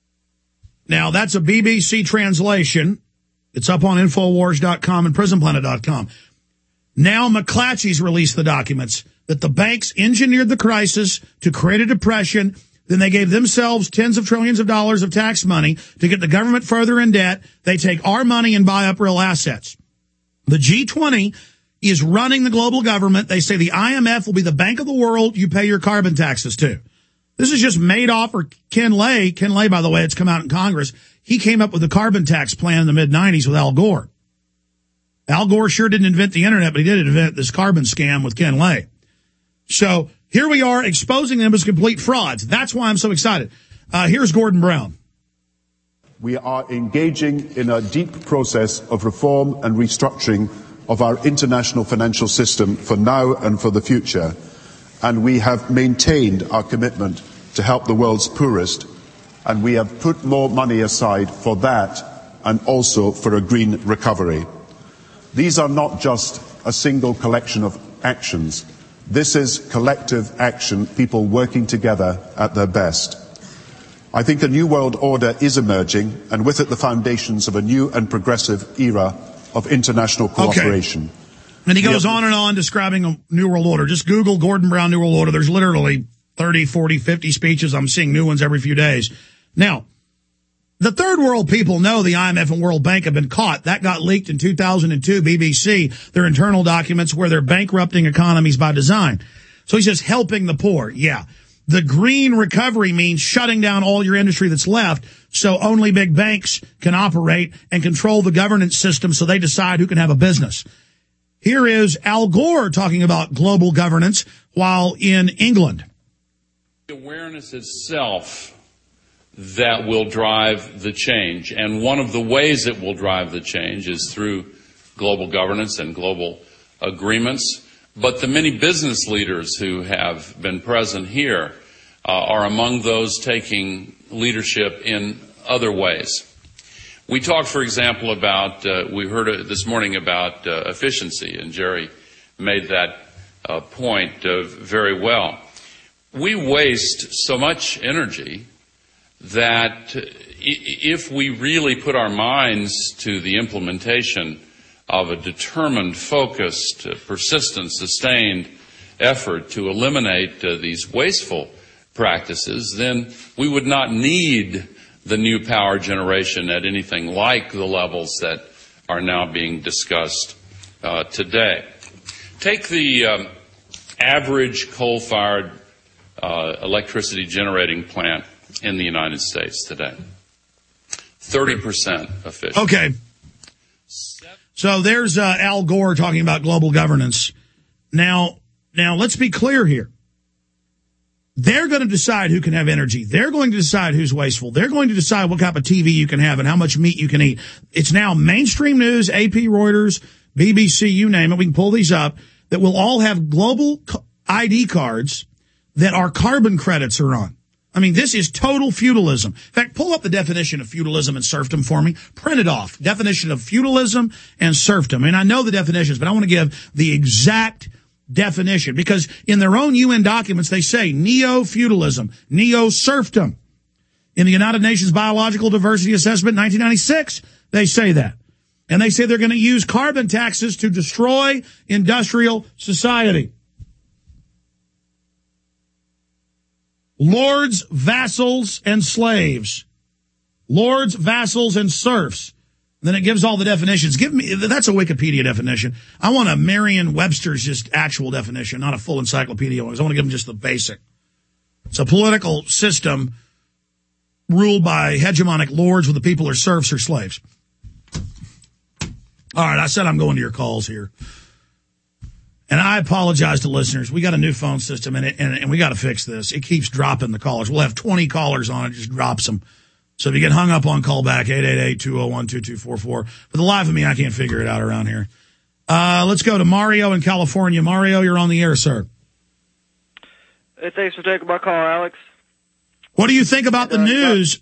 Now, that's a B B C translation. It's up on Infowars dot com and Prison Planet dot com. Now McClatchy's released the documents that the banks engineered the crisis to create a depression. Then they gave themselves tens of trillions of dollars of tax money to get the government further in debt. They take our money and buy up real assets. The G twenty is running the global government. They say the I M F will be the bank of the world you pay your carbon taxes to. This is just Madoff or Ken Lay. Ken Lay, by the way, it's come out in Congress. He came up with the carbon tax plan in the mid nineties with Al Gore. Al Gore sure didn't invent the internet, but he did invent this carbon scam with Ken Lay. So here we are exposing them as complete frauds. That's why I'm so excited. Uh, here's Gordon Brown. We are engaging in a deep process of reform and restructuring of our international financial system for now and for the future. And we have maintained our commitment to help the world's poorest. And we have put more money aside for that and also for a green recovery. These are not just a single collection of actions. This is collective action, people working together at their best. I think a new world order is emerging, and with it the foundations of a new and progressive era of international cooperation. Okay. And he goes on and on describing a new world order. Just Google Gordon Brown New World Order. There's literally thirty, forty, fifty speeches. I'm seeing new ones every few days. Now, the third world people know the I M F and World Bank have been caught. That got leaked in two thousand two, B B C, their internal documents where they're bankrupting economies by design. So he's just helping the poor. Yeah. The green recovery means shutting down all your industry that's left so only big banks can operate and control the governance system so they decide who can have a business. Here is Al Gore talking about global governance while in England. Awareness itself that will drive the change. And one of the ways it will drive the change is through global governance and global agreements. But the many business leaders who have been present here uh, are among those taking leadership in other ways. We talked, for example, about, uh, we heard uh, this morning about uh, efficiency, and Jerry made that uh, point uh, very well. We waste so much energy that if we really put our minds to the implementation of a determined, focused, uh, persistent, sustained effort to eliminate uh, these wasteful practices, then we would not need the new power generation at anything like the levels that are now being discussed uh, today. Take the um, average coal-fired uh, electricity generating plant in the United States today. thirty percent efficient. Okay. So there's uh, Al Gore talking about global governance. Now, now let's be clear here. They're going to decide who can have energy. They're going to decide who's wasteful. They're going to decide what type of T V you can have and how much meat you can eat. It's now mainstream news, A P, Reuters, B B C, you name it. We can pull these up that will all have global I D cards that our carbon credits are on. I mean, this is total feudalism. In fact, pull up the definition of feudalism and serfdom for me. Print it off. Definition of feudalism and serfdom. I mean, I know the definitions, but I want to give the exact definition because in their own U N documents, they say neo-feudalism, neo-serfdom. In the United Nations Biological Diversity Assessment nineteen ninety-six, they say that. And they say they're going to use carbon taxes to destroy industrial society. Lords, vassals, and slaves. Lords, vassals, and serfs. Then it gives all the definitions. Give me, that's a Wikipedia definition. I want a Merriam-Webster's just actual definition, not a full encyclopedia one. I want to give them just the basic. It's a political system ruled by hegemonic lords where the people are serfs or slaves. All right, I said I'm going to your calls here. And I apologize to listeners. We got a new phone system, and, it, and, and we got to fix this. It keeps dropping the callers. We'll have twenty callers on it, just drops them. So if you get hung up on call back, eight eight eight, two oh one, two two four four. For the life of me, I can't figure it out around here. Uh, let's go to Mario in California. Mario, you're on the air, sir. Hey, thanks for taking my call, Alex. What do you think about the news?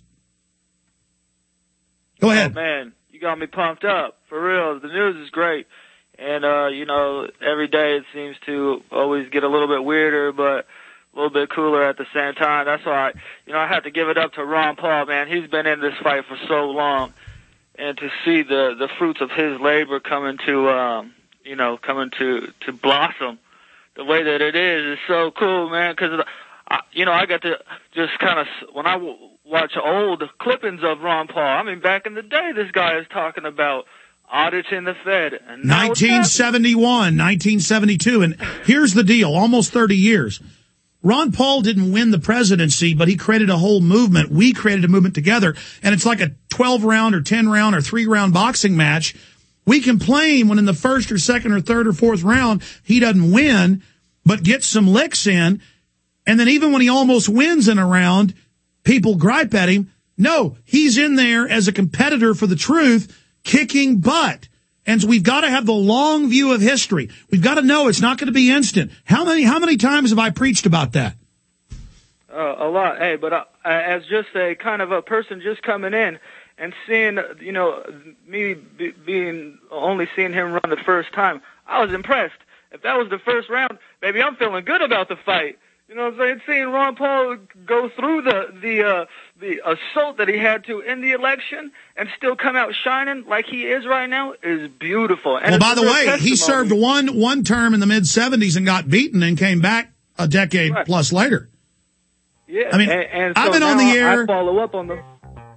Go ahead. Oh, man, you got me pumped up. For real, the news is great. And, uh, you know, every day it seems to always get a little bit weirder, but a little bit cooler at the same time. That's why, you know, I have to give it up to Ron Paul, man. He's been in this fight for so long. And to see the, the fruits of his labor coming to, um, you know, coming to, to blossom the way that it is is so cool, man. Because, you know, I got to just kind of, when I w- watch old clippings of Ron Paul, I mean, back in the day, this guy is talking about auditing the Fed. And nineteen seventy-one, nineteen seventy-two. And here's the deal, almost thirty years. Ron Paul didn't win the presidency, but he created a whole movement. We created a movement together. And it's like a twelve round or ten round or three round boxing match. We complain when in the first or second or third or fourth round, he doesn't win, but gets some licks in. And then even when he almost wins in a round, people gripe at him. No, he's in there as a competitor for the truth, kicking butt. And so we've got to have the long view of history. We've got to know it's not going to be instant. How many, how many times have I preached about that? Uh, a lot. Hey, but uh, as just a kind of a person just coming in and seeing, you know, me be, being only seeing him run the first time, I was impressed. If that was the first round, baby, I'm feeling good about the fight. You know what I'm saying? Seeing Ron Paul go through the the uh, the assault that he had to in the election and still come out shining like he is right now is beautiful. And well, by the way, testimony. He served one one term in the mid seventies and got beaten and came back a decade right. plus later. Yeah, I mean, and, and so I've been on the air. I follow up on them.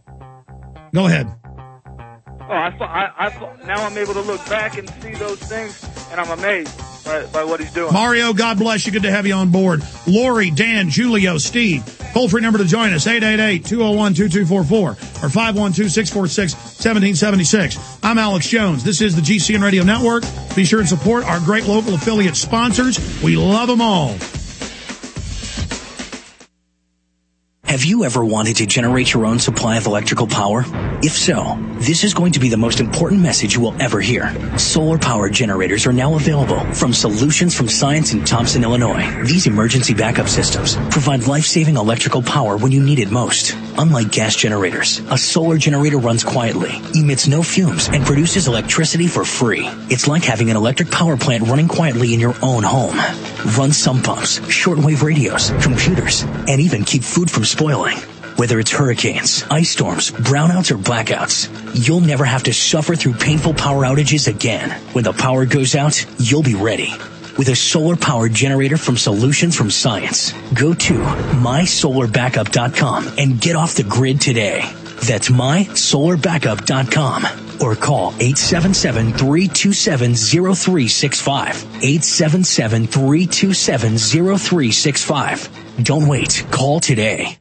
Go ahead. Oh, I, I, I, now I'm able to look back and see those things, and I'm amazed by, by what he's doing. Mario, God bless you. Good to have you on board. Lori, Dan, Julio, Steve. Toll free number to join us, eight eight eight, two oh one, two two four four or five one two, six four six, one seven seven six. I'm Alex Jones. This is the G C N Radio Network. Be sure and support our great local affiliate sponsors. We love them all. Have you ever wanted to generate your own supply of electrical power? If so, this is going to be the most important message you will ever hear. Solar power generators are now available from Solutions from Science in Thompson, Illinois. These emergency backup systems provide life-saving electrical power when you need it most. Unlike gas generators, a solar generator runs quietly, emits no fumes, and produces electricity for free. It's like having an electric power plant running quietly in your own home. Run sump pumps, shortwave radios, computers, and even keep food from spoiling. Whether it's hurricanes, ice storms, brownouts, or blackouts, you'll never have to suffer through painful power outages again. When the power goes out, you'll be ready. With a solar power generator from Solutions from Science. Go to my solar backup dot com and get off the grid today. That's my solar backup dot com. Or call eight seven seven, three two seven, zero three six five. eight seven seven, three two seven, zero three six five. Don't wait. Call today.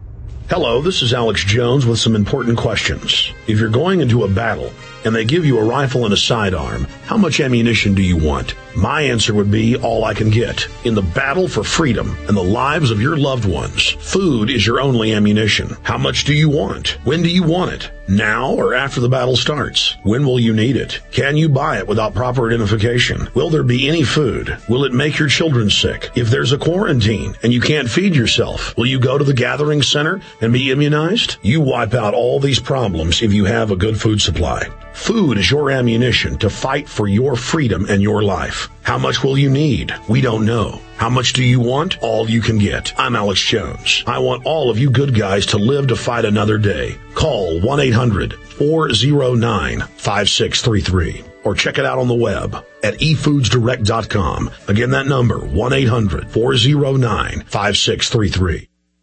Hello, this is Alex Jones with some important questions. If you're going into a battle and they give you a rifle and a sidearm, how much ammunition do you want? My answer would be all I can get. In the battle for freedom and the lives of your loved ones, food is your only ammunition. How much do you want? When do you want it? Now or after the battle starts? When will you need it? Can you buy it without proper identification? Will there be any food? Will it make your children sick? If there's a quarantine and you can't feed yourself, will you go to the gathering center and be immunized? You wipe out all these problems if you have a good food supply. Food is your ammunition to fight for your freedom and your life. How much will you need? We don't know. How much do you want? All you can get. I'm Alex Jones. I want all of you good guys to live to fight another day. Call one eight hundred, four oh nine, five six three three or check it out on the web at e foods direct dot com. Again, that number, one eight hundred, four oh nine, five six three three.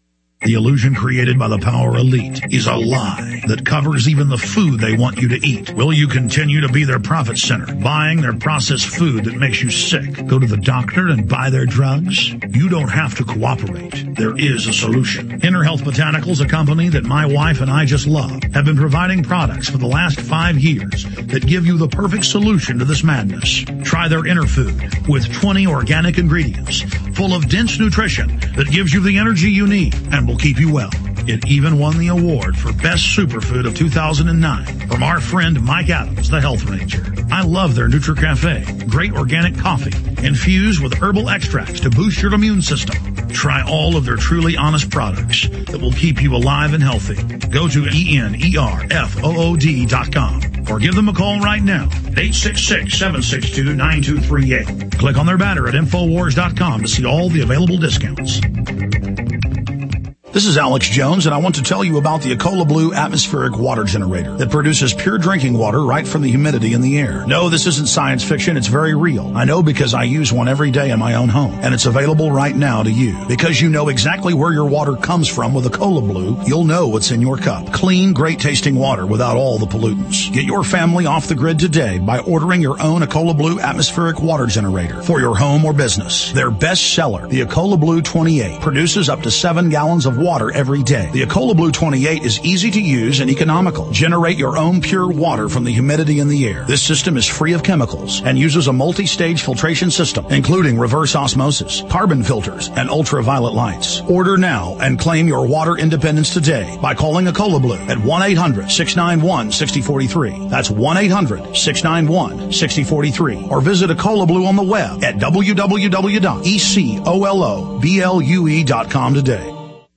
The illusion created by the Power Elite is a lie that covers even the food they want you to eat. Will you continue to be their profit center, buying their processed food that makes you sick? Go to the doctor and buy their drugs? You don't have to cooperate. There is a solution. Inner Health Botanicals, a company that my wife and I just love, have been providing products for the last five years that give you the perfect solution to this madness. Try their Inner Food with twenty organic ingredients full of dense nutrition that gives you the energy you need and will keep you well. It even won the award for Best Superfood of two thousand nine from our friend Mike Adams, the Health Ranger. I love their NutriCafe. Great organic coffee infused with herbal extracts to boost your immune system. Try all of their truly honest products that will keep you alive and healthy. Go to E N E R F O O D dot com or give them a call right now at eight six six, seven six two, nine two three eight. Click on their banner at Infowars dot com to see all the available discounts. This is Alex Jones, and I want to tell you about the Ecola Blue atmospheric water generator that produces pure drinking water right from the humidity in the air. No, this isn't science fiction. It's very real. I know because I use one every day in my own home, and it's available right now to you. Because you know exactly where your water comes from with Ecola Blue, you'll know what's in your cup. Clean, great-tasting water without all the pollutants. Get your family off the grid today by ordering your own Ecola Blue atmospheric water generator for your home or business. Their best seller, the Ecola Blue twenty-eight, produces up to seven gallons of water every day. The Ecola Blue twenty-eight is easy to use and economical. Generate your own pure water from the humidity in the air. This system is free of chemicals and uses a multi-stage filtration system, including reverse osmosis, carbon filters, and ultraviolet lights. Order now and claim your water independence today by calling Ecola Blue at one eight hundred, six nine one, six zero four three. That's one eight hundred, six nine one, six zero four three. Or visit Ecola Blue on the web at w w w dot ecola blue dot com today.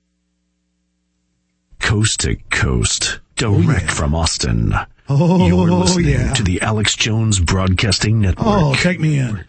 Coast to coast, direct oh, yeah. from Austin. Oh, You're listening yeah. to the Alex Jones Broadcasting Network. Oh, take me in.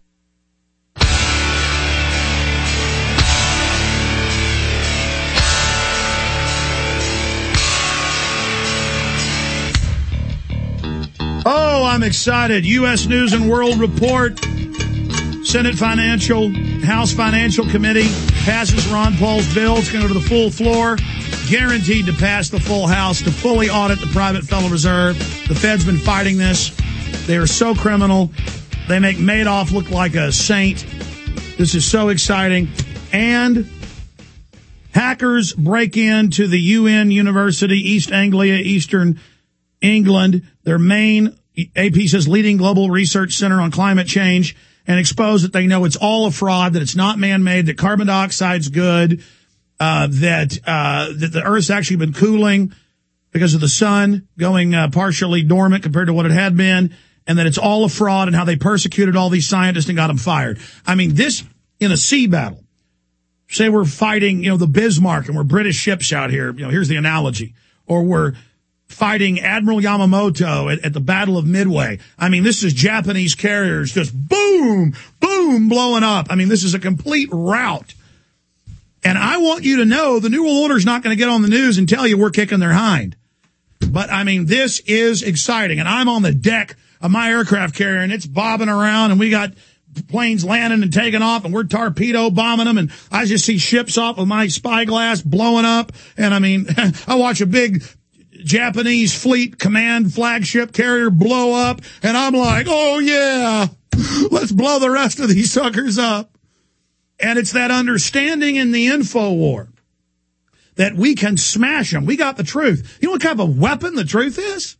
Oh, I'm excited. U S News and World Report. Senate Financial, House Financial Committee passes Ron Paul's bill. It's going to go to the full floor. Guaranteed to pass the full House to fully audit the private Federal Reserve. The Fed's been fighting this. They are so criminal. They make Madoff look like a saint. This is so exciting. And hackers break into the U N University, East Anglia, Eastern England, their main, A P says, leading global research center on climate change, and expose that they know it's all a fraud, that it's not man-made, that carbon dioxide's good, uh, that, uh, that the Earth's actually been cooling because of the sun going uh, partially dormant compared to what it had been, and that it's all a fraud, and how they persecuted all these scientists and got them fired. I mean, this in a sea battle. Say we're fighting, you know, the Bismarck, and we're British ships out here. You know, here's the analogy. Or we're fighting Admiral Yamamoto at, at the Battle of Midway. I mean, this is Japanese carriers just boom, boom, blowing up. I mean, this is a complete rout. And I want you to know the New World Order is not going to get on the news and tell you we're kicking their hind. But, I mean, this is exciting. And I'm on the deck of my aircraft carrier, and it's bobbing around, and we got planes landing and taking off, and we're torpedo bombing them, and I just see ships off with my spyglass blowing up. And, I mean, I watch a big Japanese fleet command flagship carrier blow up, and I'm like, oh yeah, let's blow the rest of these suckers up. And it's that understanding in the info war that we can smash them. We got the truth. You know what kind of a weapon the truth is?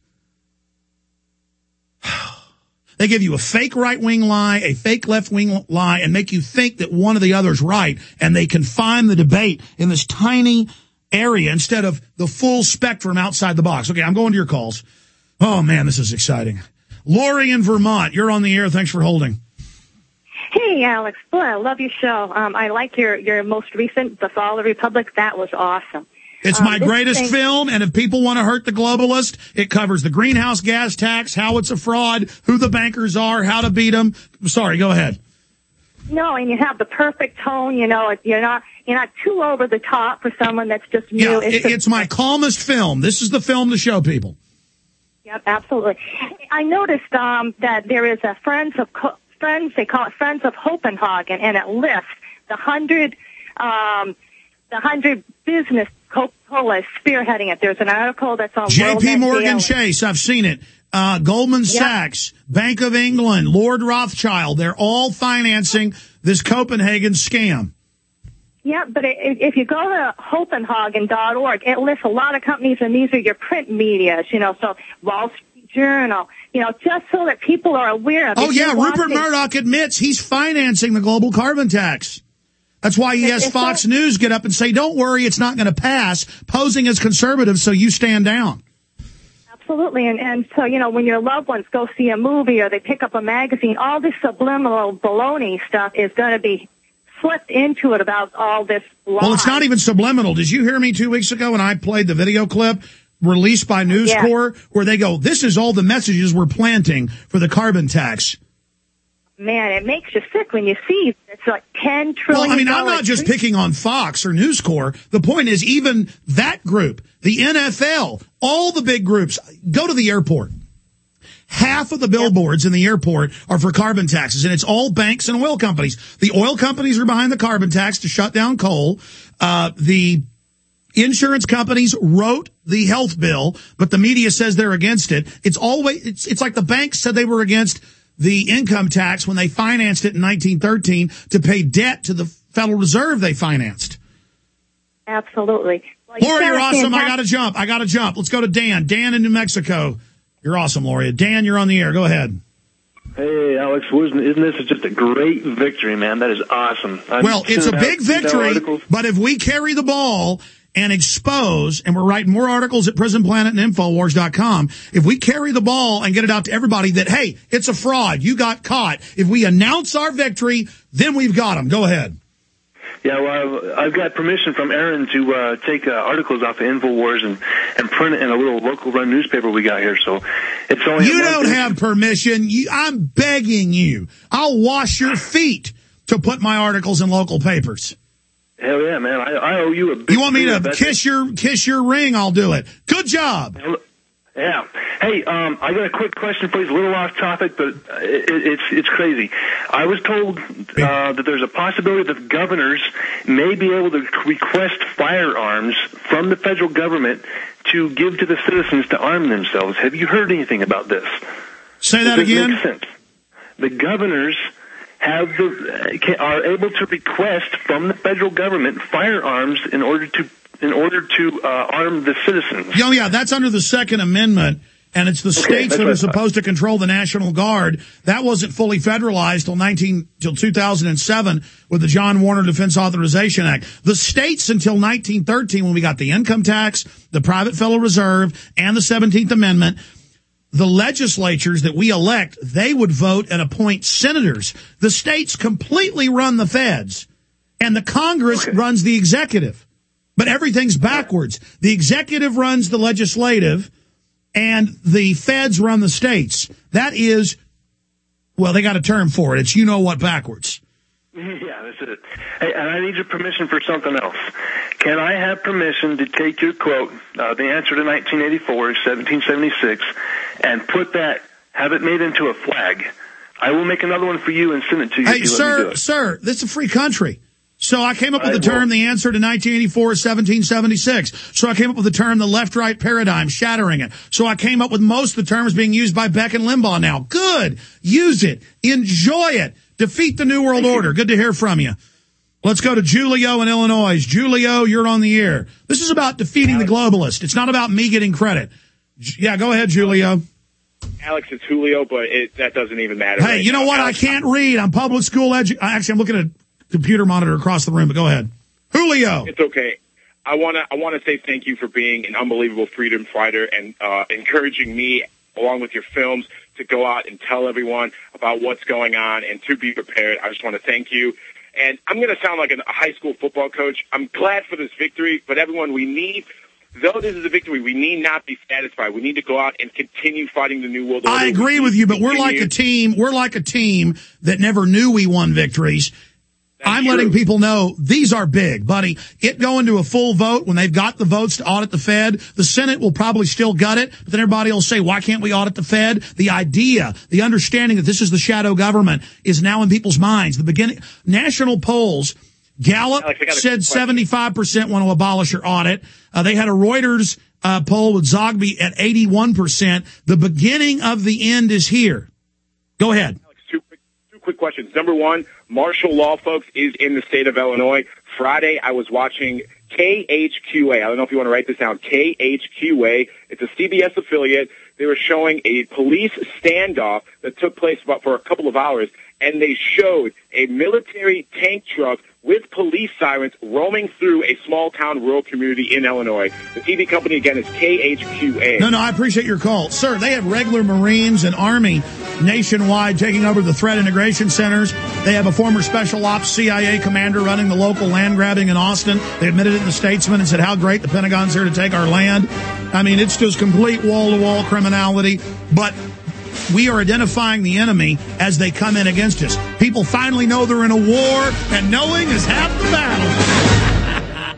They give you a fake right-wing lie, a fake left-wing lie, and make you think that one or the other's right, and they confine the debate in this tiny area instead of the full spectrum outside the box. Okay, I'm going to your calls. Oh, man, this is exciting. Lori in Vermont, you're on the air. Thanks for holding. Hey, Alex. Boy, I love your show. Um, I like your, your most recent, The Fall of the Republic. That was awesome. It's um, my greatest thing- film, and if people want to hurt the globalist, it covers the greenhouse gas tax, how it's a fraud, who the bankers are, how to beat them. Sorry, go ahead. No, and you have the perfect tone. You know, you're not you're not too over the top for someone that's just new. Yeah, it's, it, it's my calmest film. This is the film to show people. Yep, absolutely. I noticed um, that there is a Friends of Friends. They call it Friends of Copenhagen, and it lists the hundred um, the hundred business Coca-Cola is spearheading it. There's an article that's on J P World Morgan Daily. Chase, I've seen it. Uh, Goldman Yep. Sachs, Bank of England, Lord Rothschild, they're all financing this Copenhagen scam. Yeah, but it, if you go to Copenhagen dot org, it lists a lot of companies, and these are your print media, you know, so Wall Street Journal, you know, just so that people are aware of it. Oh, If yeah, you're Rupert watching- Murdoch admits he's financing the global carbon tax. That's why he has It's Fox so- News get up and say, don't worry, it's not going to pass, posing as conservative, so you stand down. Absolutely, and, and so, you know, when your loved ones go see a movie or they pick up a magazine, all this subliminal baloney stuff is going to be slipped into it about all this lie. Well, it's not even subliminal. Did you hear me two weeks ago when I played the video clip released by News Yeah. Corps where they go, this is all the messages we're planting for the carbon tax? Man, it makes you sick when you see it's like ten trillion. Well, I mean, I'm not just picking on Fox or News Corps. The point is even that group, the N F L, all the big groups, go to the airport. Half of the billboards in the airport are for carbon taxes, and it's all banks and oil companies. The oil companies are behind the carbon tax to shut down coal. Uh, the insurance companies wrote the health bill, but the media says they're against it. It's always, it's, it's like the banks said they were against the income tax when they financed it in nineteen thirteen to pay debt to the Federal Reserve they financed. Absolutely. Well, you Laura, you're gotta awesome. stand I back- got to jump. I got to jump. Let's go to Dan. Dan in New Mexico. You're awesome, Laura. Dan, you're on the air. Go ahead. Hey, Alex, isn't isn't this just a great victory, man? That is awesome. I'm Well, it's a sending big out email victory, articles. but if we carry the ball and expose, and we're writing more articles at Prison Planet and Infowars dot com, if we carry the ball and get it out to everybody that, hey, it's a fraud, you got caught, if we announce our victory, then we've got them. Go ahead. Yeah, well, I've, I've got permission from Aaron to uh, take uh, articles off of Infowars and, and print it in a little local run newspaper we got here. So it's only You a month don't in- have permission. You, I'm begging you. I'll wash your feet to put my articles in local papers. Hell yeah, man! I, I owe you a. Big You want me to That's- kiss your kiss your ring? I'll do it. Good job. Yeah. Hey, um, I got a quick question for you. It's a little off topic, but it, it's it's crazy. I was told uh, that there's a possibility that governors may be able to request firearms from the federal government to give to the citizens to arm themselves. Have you heard anything about this? Say that Does this again? make sense? The governors have the can, are able to request from the federal government firearms in order to in order to uh, arm the citizens. Oh, yeah, that's under the Second Amendment, and it's the Okay, states that's that what are I thought. supposed to control the National Guard. That wasn't fully federalized till nineteen till two thousand seven with the John Warner Defense Authorization Act. The states until nineteen thirteen, when we got the income tax, the private Federal Reserve, and the seventeenth Amendment, the legislatures that we elect, they would vote and appoint senators. The states completely run the feds, and the Congress runs the executive. But everything's backwards. The executive runs the legislative, and the feds run the states. That is, well, they got a term for it. It's you know what backwards. Yeah, that's it. Hey, and I need your permission for something else. Can I have permission to take your quote, uh, the answer to nineteen eighty-four, seventeen seventy-six, and put that, have it made into a flag? I will make another one for you and send it to you. Hey, if you let me do sir, it. sir, this is a free country. So I came up with I the term, will. the answer to nineteen eighty-four is seventeen seventy-six. So I came up with the term, the left-right paradigm, shattering it. So I came up with most of the terms being used by Beck and Limbaugh now. Good. Use it. Enjoy it. Defeat the New World Order. Good to hear from you. Let's go to Julio in Illinois. Julio, you're on the air. This is about defeating the globalist. It's not about me getting credit. J- Yeah, go ahead, Julio. Alex, it's Julio, but it, that doesn't even matter. Hey, right you know now. what? Alex, I can't read. I'm public school edu- Actually, I'm looking at a computer monitor across the room, but go ahead. Julio. It's okay. I want to I want to say thank you for being an unbelievable freedom fighter and uh, encouraging me, along with your films, to go out and tell everyone about what's going on and to be prepared. I just want to thank you. And I'm going to sound like a high school football coach. I'm glad for this victory, but everyone, we need, though this is a victory, we need not be satisfied. We need to go out and continue fighting the New World Order. I agree with you, but we're like a team. We're like a team that never knew we won victories. I'm letting people know these are big, buddy. It going to a full vote when they've got the votes to audit the Fed. The Senate will probably still gut it, but then everybody will say, why can't we audit the Fed? The idea, the understanding that this is the shadow government is now in people's minds. The beginning, national polls Gallup Alex, said seventy-five percent want to abolish or audit. Uh, they had a Reuters uh, poll with Zogby at eighty-one percent. The beginning of the end is here. Go ahead. Alex, two quick, two quick questions. Number one, martial law, folks, is in the state of Illinois. Friday, I was watching K H Q A. I don't know if you want to write this down. K H Q A. It's a C B S affiliate. They were showing a police standoff that took place about for a couple of hours, and they showed a military tank truck with police sirens roaming through a small-town rural community in Illinois. The T V company, again, is K H Q A. No, no, I appreciate your call. Sir, they have regular Marines and Army nationwide taking over the threat integration centers. They have a former special ops C I A commander running the local land grabbing in Austin. They admitted it in the Statesman and said how great the Pentagon's here to take our land. I mean, it's just complete wall-to-wall criminality. But we are identifying the enemy as they come in against us. People finally know they're in a war, and knowing is half the battle.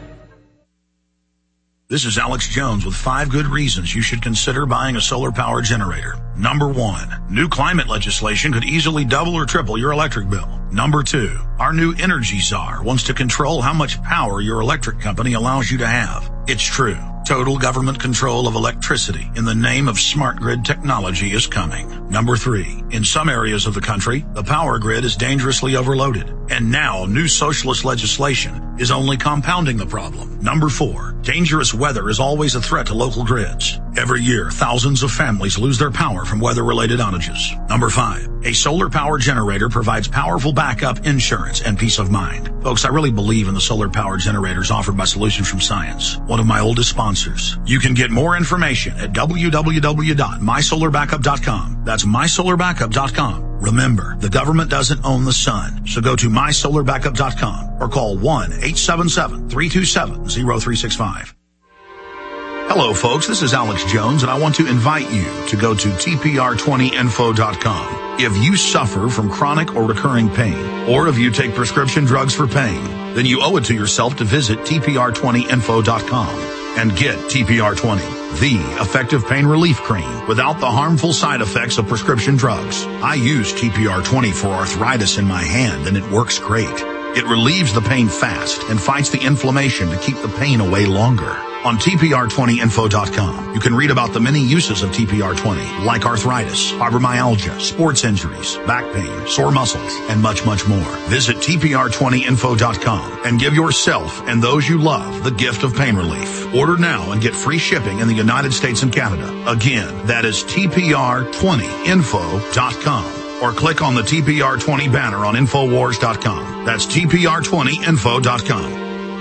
This is Alex Jones with five good reasons you should consider buying a solar power generator. Number one, new climate legislation could easily double or triple your electric bill. Number two, our new energy czar wants to control how much power your electric company allows you to have. It's true. Total government control of electricity in the name of smart grid technology is coming. Number three, in some areas of the country, the power grid is dangerously overloaded. And now new socialist legislation is only compounding the problem. Number four, dangerous weather is always a threat to local grids. Every year, thousands of families lose their power from weather-related outages. Number five, a solar power generator provides powerful backup insurance and peace of mind. Folks, I really believe in the solar power generators offered by Solutions from Science, one of my oldest sponsors. You can get more information at w w w dot my solar backup dot com. That's my solar backup dot com. Remember, the government doesn't own the sun, so go to my solar backup dot com or call one eight seven seven, three two seven, zero three six five. Hello, folks. This is Alex Jones, and I want to invite you to go to T P R twenty info dot com. If you suffer from chronic or recurring pain, or if you take prescription drugs for pain, then you owe it to yourself to visit T P R twenty info dot com and get T P R twenty, the effective pain relief cream without the harmful side effects of prescription drugs. I use T P R twenty for arthritis in my hand, and it works great. It relieves the pain fast and fights the inflammation to keep the pain away longer. On T P R twenty info dot com, you can read about the many uses of T P R twenty, like arthritis, fibromyalgia, sports injuries, back pain, sore muscles, and much, much more. Visit T P R twenty info dot com and give yourself and those you love the gift of pain relief. Order now and get free shipping in the United States and Canada. Again, that is T P R twenty info dot com. Or click on the T P R twenty banner on infowars dot com. That's T P R twenty info dot com.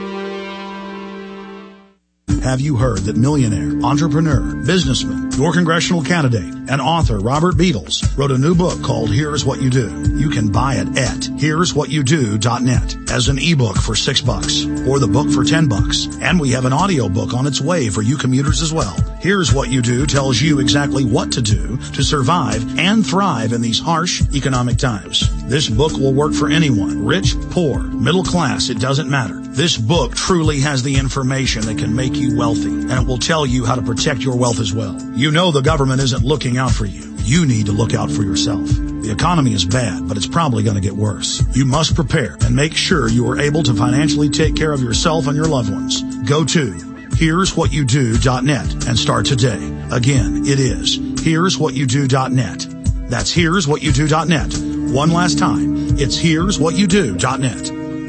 Have you heard that millionaire, entrepreneur, businessman, your congressional candidate, and author Robert Beatles wrote a new book called Here's What You Do? You can buy it at here's what you do dot net as an ebook for six bucks or the book for ten bucks. And we have an audio book on its way for you commuters as well. Here's What You Do tells you exactly what to do to survive and thrive in these harsh economic times. This book will work for anyone, rich, poor, middle class, it doesn't matter. This book truly has the information that can make you wealthy, and it will tell you how to protect your wealth as well. You know the government isn't looking out for you. You need to look out for yourself. The economy is bad, but it's probably going to get worse. You must prepare and make sure you are able to financially take care of yourself and your loved ones. Go to here's what you do dot net and start today. Again, it is here's what you do dot net. That's here's what you do dot net. One last time, it's here's what you do dot net.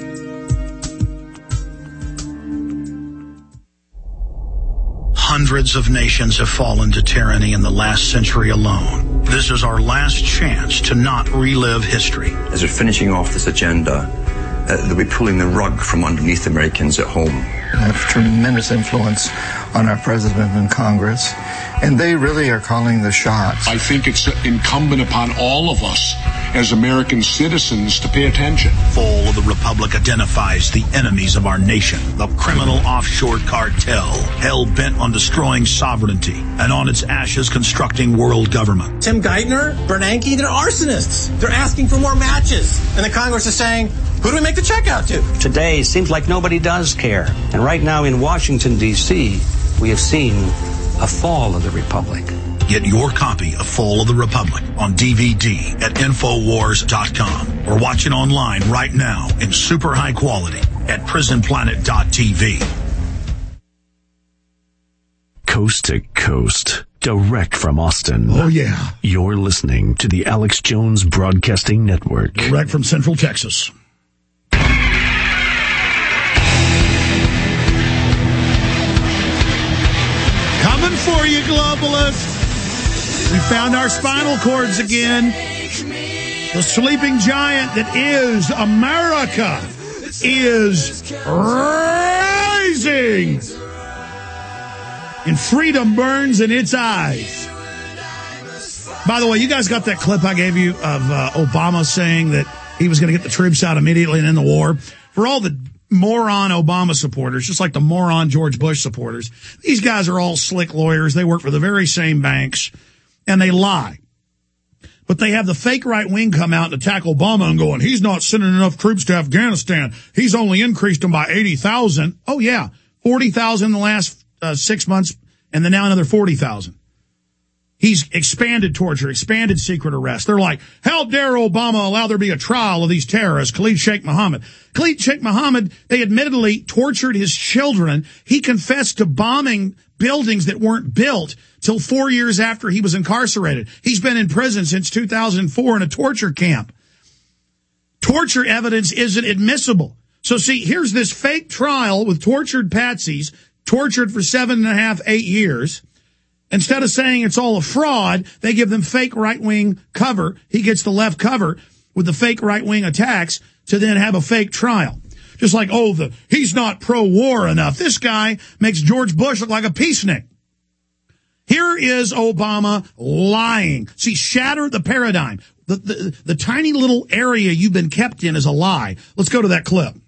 Hundreds of nations have fallen to tyranny in the last century alone. This is our last chance to not relive history. As we're finishing off this agenda, uh, they'll be pulling the rug from underneath Americans at home. They have tremendous influence on our president and Congress, and they really are calling the shots. I think it's incumbent upon all of us as American citizens to pay attention. Fall of the Republic identifies the enemies of our nation, the criminal offshore cartel, hell-bent on destroying sovereignty and on its ashes constructing world government. Tim Geithner, Bernanke, they're arsonists. They're asking for more matches. And the Congress is saying, who do we make the check out to? Today, it seems like nobody does care. And right now in Washington, D C, we have seen a fall of the Republic. Get your copy of Fall of the Republic on D V D at infowars dot com or watch it online right now in super high quality. at prison planet dot t v. Coast to coast, direct from Austin. Oh, yeah. You're listening to the Alex Jones Broadcasting Network. Direct from Central Texas. Coming for you, globalists. We found our spinal cords again. The sleeping giant that is America is rising. And freedom burns in its eyes. By the way, you guys got that clip I gave you of uh, Obama saying that he was going to get the troops out immediately and end the war? For all the moron Obama supporters, just like the moron George Bush supporters, these guys are all slick lawyers. They work for the very same banks, and they lie. But they have the fake right wing come out and attack Obama and going, he's not sending enough troops to Afghanistan. He's only increased them by eighty thousand. Oh, yeah, forty thousand in the last uh, six months, and then now another forty thousand. He's expanded torture, expanded secret arrest. They're like, how dare Obama allow there to be a trial of these terrorists, Khalid Sheikh Mohammed. Khalid Sheikh Mohammed, they admittedly tortured his children. He confessed to bombing buildings that weren't built till four years after he was incarcerated. He's been in prison since two thousand four in a torture camp. Torture evidence isn't admissible. So see, here's this fake trial with tortured patsies, tortured for seven and a half, eight years. Instead of saying it's all a fraud, they give them fake right-wing cover. He gets the left cover with the fake right-wing attacks to then have a fake trial. Just like, oh, the he's not pro-war enough. This guy makes George Bush look like a peacenik. Here is Obama lying. See, shatter the paradigm. The, the, the tiny little area you've been kept in is a lie. Let's go to that clip.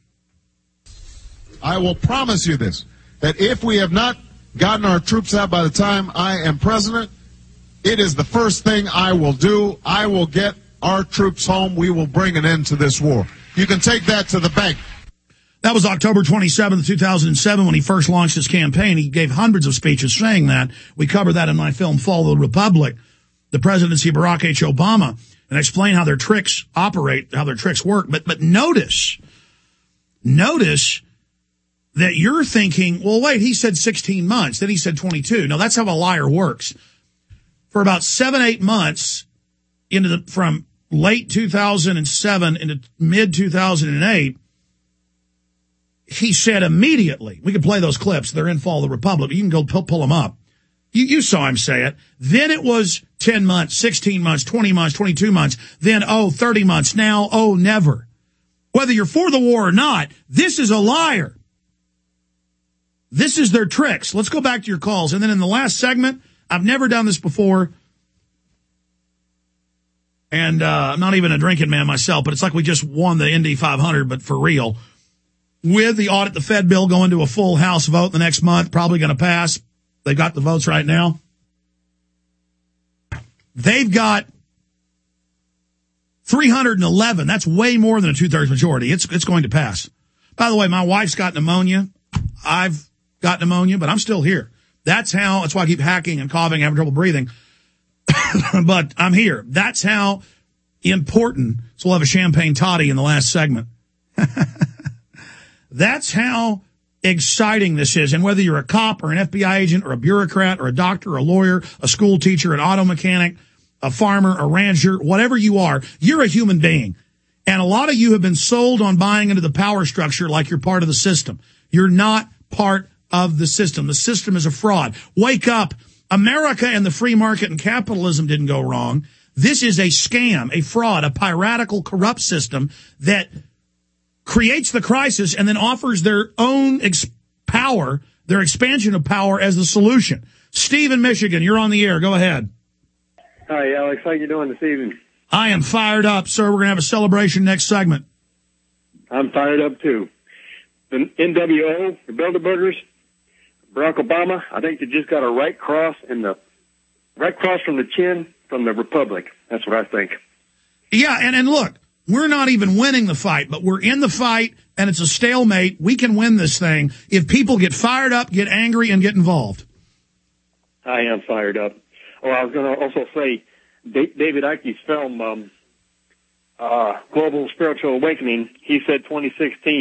I will promise you this, that if we have not gotten our troops out by the time I am president, it is the first thing I will do. I will get our troops home. We will bring an end to this war. You can take that to the bank. That was October twenty-seventh, two thousand seven, when he first launched his campaign. He gave hundreds of speeches saying that. We covered that in my film, Fall of the Republic, the presidency of Barack H. Obama, and I explain how their tricks operate, how their tricks work. But, but notice, notice that you're thinking, well, wait, he said sixteen months, then he said twenty-two. No, that's how a liar works. For about seven, eight months, into the from late two thousand seven into mid two thousand eight, he said immediately, we can play those clips, they're in Fall of the Republic, you can go pull, pull them up. You, you saw him say it. Then it was ten months, sixteen months, twenty months, twenty-two months. Then, oh, thirty months. Now, oh, never. Whether you're for the war or not, this is a liar. This is their tricks. Let's go back to your calls. And then in the last segment, I've never done this before. And uh, I'm not even a drinking man myself, but it's like we just won the Indy five hundred, but for real. With the audit the Fed bill going to a full House vote the next month, probably going to pass. They got the votes right now. They've got three hundred eleven. That's way more than a two-thirds majority. It's it's going to pass. By the way, my wife's got pneumonia. I've got pneumonia, but I'm still here. That's how, that's why I keep hacking and coughing, having trouble breathing. But I'm here. That's how important. So we'll have a champagne toddy in the last segment. That's how exciting this is. And whether you're a cop or an F B I agent or a bureaucrat or a doctor or a lawyer, a school teacher, an auto mechanic, a farmer, a rancher, whatever you are, you're a human being. And a lot of you have been sold on buying into the power structure like you're part of the system. You're not part of the system. The system is a fraud. Wake up. America and the free market and capitalism didn't go wrong. This is a scam, a fraud, a piratical, corrupt system that creates the crisis and then offers their own ex- power, their expansion of power as the solution. Steve in Michigan, you're on the air. Go ahead. Hi, Alex. How you doing this evening? I am fired up, sir. We're going to have a celebration next segment. I'm fired up, too. The N W O, the Bilderbergers, Barack Obama, I think they just got a right cross in the right cross from the chin from the Republic. That's what I think. Yeah, and, and look, we're not even winning the fight, but we're in the fight, and it's a stalemate. We can win this thing if people get fired up, get angry, and get involved. I am fired up. Oh, I was going to also say, David Icke's film, um, uh, Global Spiritual Awakening, he said twenty sixteen.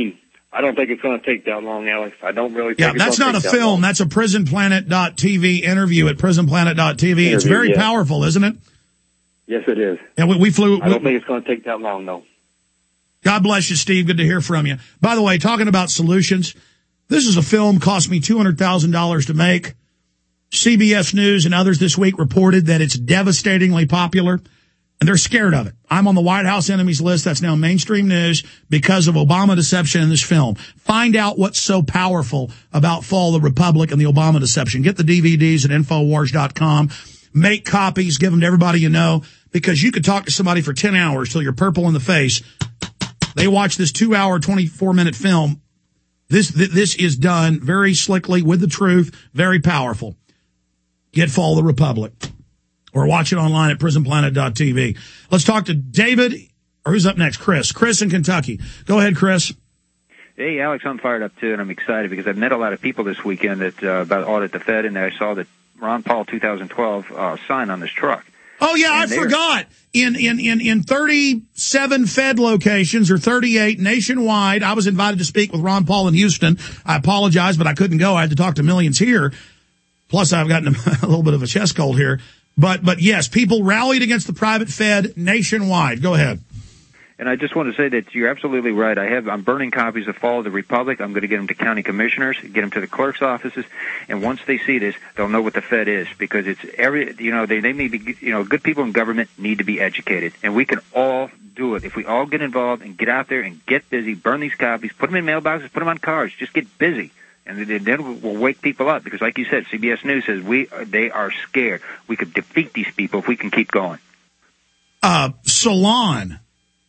I don't think it's going to take that long, Alex. I don't really think Yeah, it's that's gonna not a take that film. long. That's a prison planet dot t v interview at prison planet dot t v. It's Interview, very yeah. powerful, isn't it? Yes, it is. And we, we flew. I don't we, think it's going to take that long, though. God bless you, Steve. Good to hear from you. By the way, talking about solutions, this is a film cost me two hundred thousand dollars to make. C B S News and others this week reported that it's devastatingly popular, and they're scared of it. I'm on the White House enemies list. That's now mainstream news because of Obama deception in this film. Find out what's so powerful about Fall of the Republic and the Obama deception. Get the D V Ds at infowars dot com. Make copies. Give them to everybody you know, because you could talk to somebody for ten hours till you're purple in the face. They watch this two-hour, twenty-four minute film. This th- this is done very slickly with the truth, very powerful. Get Fall of the Republic. Or watch it online at prison planet dot t v. Let's talk to David, or who's up next? Chris. Chris in Kentucky. Go ahead, Chris. Hey, Alex, I'm fired up, too, and I'm excited because I've met a lot of people this weekend that uh, about audit the Fed, and I saw that Ron Paul twenty twelve uh, sign on this truck. Oh, yeah, And I they're- forgot. In, in, in, in thirty-seven Fed locations, or thirty-eight nationwide, I was invited to speak with Ron Paul in Houston. I apologize, but I couldn't go. I had to talk to millions here. Plus, I've gotten a little bit of a chest cold here. But, but yes, people rallied against the private Fed nationwide. Go ahead. And I just want to say that you're absolutely right. I have, I'm burning copies of Fall of the Republic. I'm going to get them to county commissioners, get them to the clerk's offices, and once they see this, they'll know what the Fed is, because it's every, you know, they, they may be, you know, good people in government need to be educated, and we can all do it. If we all get involved and get out there and get busy, burn these copies, put them in mailboxes, put them on cards, just get busy. And then we'll wake people up, because like you said, C B S News says we they are scared. We could defeat these people if we can keep going. Uh, Salon,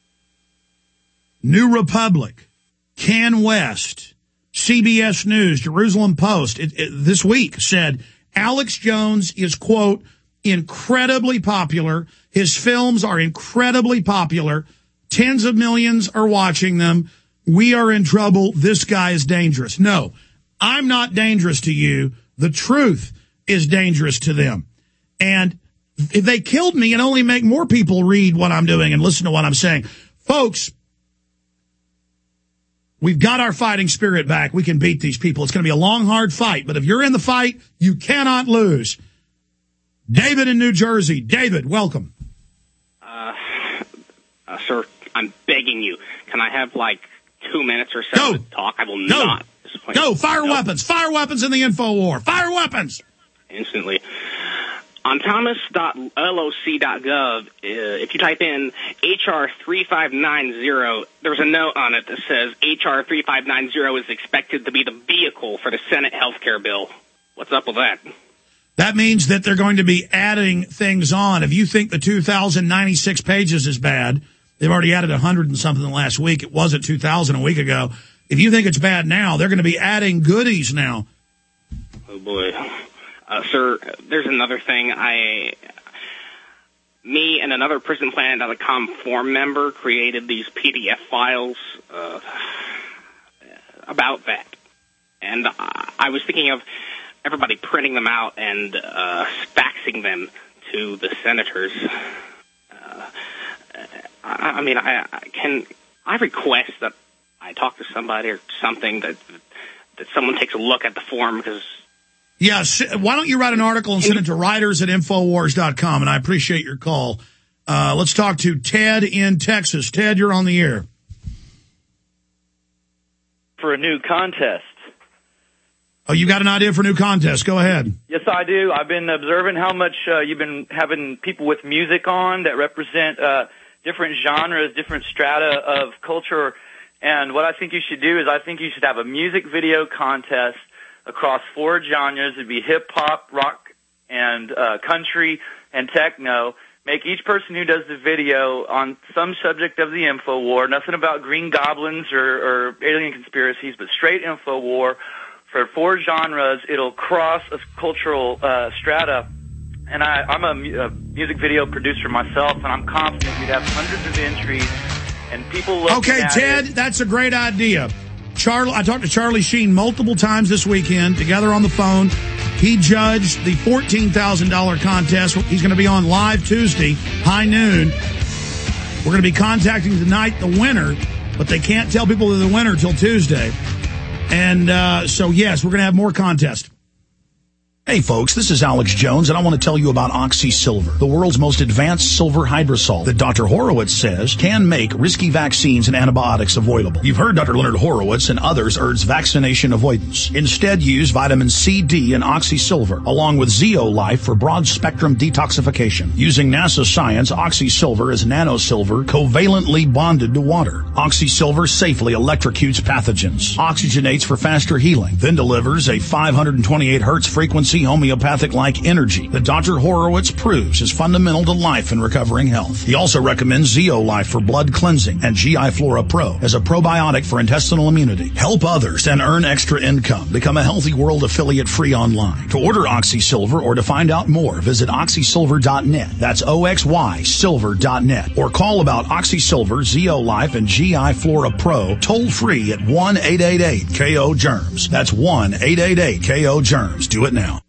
New Republic, Can West, C B S News, Jerusalem Post, it, it, this week said Alex Jones is, quote, incredibly popular. His films are incredibly popular. Tens of millions are watching them. We are in trouble. This guy is dangerous. No, I'm not dangerous to you. The truth is dangerous to them. And if they killed me and only make more people read what I'm doing and listen to what I'm saying. Folks, we've got our fighting spirit back. We can beat these people. It's going to be a long, hard fight. But if you're in the fight, you cannot lose. David in New Jersey. David, welcome. Uh, uh, sir, I'm begging you. Can I have like two minutes or so Go. to talk? I will Go. not disappoint Go, you. fire Nope. weapons. Fire weapons in the info war. Fire weapons. Instantly. On thomas dot L O C dot gov, uh, if you type in H R thirty-five ninety, there's a note on it that says H R thirty-five ninety is expected to be the vehicle for the Senate health care bill. What's up with that? That means that they're going to be adding things on. If you think the two thousand ninety-six pages is bad, they've already added one hundred and something last week. It wasn't two thousand a week ago. If you think it's bad now, they're going to be adding goodies now. Oh, boy. Uh, sir, there's another thing. I, me and another prison planet dot com forum member created these P D F files uh, about that. And uh, I was thinking of everybody printing them out and uh, faxing them to the senators. Uh, I, I mean, I, I can I request that I talk to somebody or something, that that someone takes a look at the form, because Yeah, why don't you write an article and send it to writers at infowars dot com, and I appreciate your call. Uh, let's talk to Ted in Texas. Ted, you're on the air. For a new contest. Oh, you got an idea for a new contest. Go ahead. Yes, I do. I've been observing how much uh, you've been having people with music on that represent uh, different genres, different strata of culture. And what I think you should do is I think you should have a music video contest across four genres. It'd be hip-hop, rock, and uh, country, and techno. Make each person who does the video on some subject of the info war, nothing about green goblins or, or alien conspiracies, but straight info war. For four genres, it'll cross a cultural uh, strata. And I, I'm a, mu- a music video producer myself, and I'm confident we'd have hundreds of entries and people looking Okay, at Ted, it. that's a great idea. Charlie, I talked to Charlie Sheen multiple times this weekend, together on the phone. He judged the fourteen thousand dollars contest. He's going to be on live Tuesday, high noon. We're going to be contacting tonight the winner. but they can't tell people they're the winner till Tuesday. And uh, so, yes, we're going to have more contests. Hey folks, this is Alex Jones, and I want to tell you about Oxy Silver, the world's most advanced silver hydrosol that Doctor Horowitz says can make risky vaccines and antibiotics avoidable. You've heard Doctor Leonard Horowitz and others urge vaccination avoidance. Instead, use vitamin C, D, and Oxy Silver, along with Zeolife for broad-spectrum detoxification. Using NASA science, Oxy Silver is nanosilver covalently bonded to water. Oxy Silver safely electrocutes pathogens, oxygenates for faster healing, then delivers a five hundred twenty-eight hertz frequency homeopathic-like energy that Doctor Horowitz proves is fundamental to life and recovering health. He also recommends Zeolife for blood cleansing and G I Flora Pro as a probiotic for intestinal immunity. Help others and earn extra income. Become a Healthy World affiliate free online. To order Oxy Silver or to find out more, visit oxy silver dot net. That's O X Y silver dot net. Or call about Oxy Silver, Zeolife, and G I Flora Pro toll free at one eight eight eight K O germs. That's one eight eight eight K O germs. Do it now.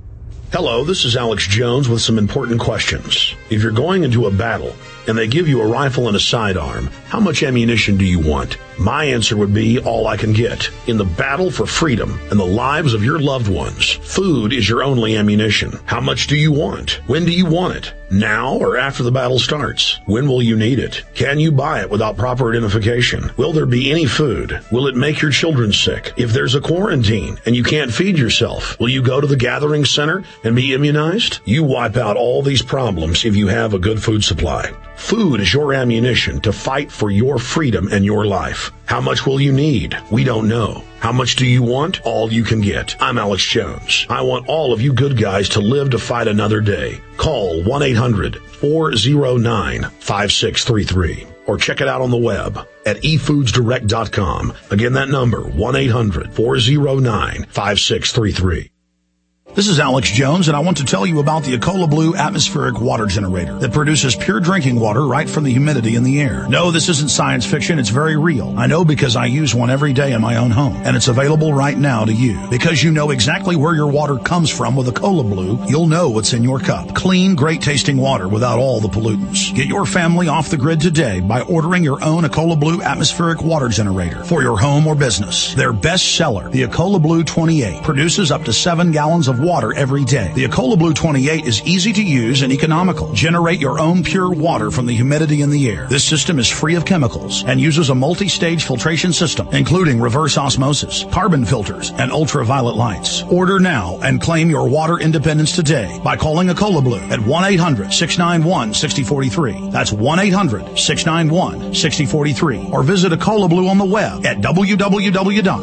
Hello, this is Alex Jones with some important questions. If you're going into a battle and they give you a rifle and a sidearm, how much ammunition do you want? My answer would be all I can get. In the battle for freedom and the lives of your loved ones, food is your only ammunition. How much do you want? When do you want it? Now or after the battle starts? When will you need it? Can you buy it without proper identification? Will there be any food? Will it make your children sick? If there's a quarantine and you can't feed yourself, will you go to the gathering center and be immunized? You wipe out all these problems if you have a good food supply. Food is your ammunition to fight for your freedom and your life. How much will you need? We don't know. How much do you want? All you can get. I'm Alex Jones. I want all of you good guys to live to fight another day. Call one eight hundred four oh nine five six three three or check it out on the web at e foods direct dot com. Again, that number, one eight hundred four oh nine five six three three. This is Alex Jones, and I want to tell you about the Ecola Blue atmospheric water generator that produces pure drinking water right from the humidity in the air. No, this isn't science fiction. It's very real. I know because I use one every day in my own home, and it's available right now to you. Because you know exactly where your water comes from with Ecola Blue, you'll know what's in your cup. Clean, great-tasting water without all the pollutants. Get your family off the grid today by ordering your own Ecola Blue atmospheric water generator for your home or business. Their best seller, the Ecola Blue twenty-eight, produces up to seven gallons of water every day. The Ecola Blue twenty-eight is easy to use and economical. Generate your own pure water from the humidity in the air. This system is free of chemicals and uses a multi-stage filtration system, including reverse osmosis, carbon filters, and ultraviolet lights. Order now and claim your water independence today by calling Ecola Blue at one eight hundred six nine one six oh four three. That's one eight hundred six nine one six oh four three. Or visit Ecola Blue on the web at w w w dot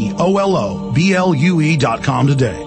ecoloblu dot com today.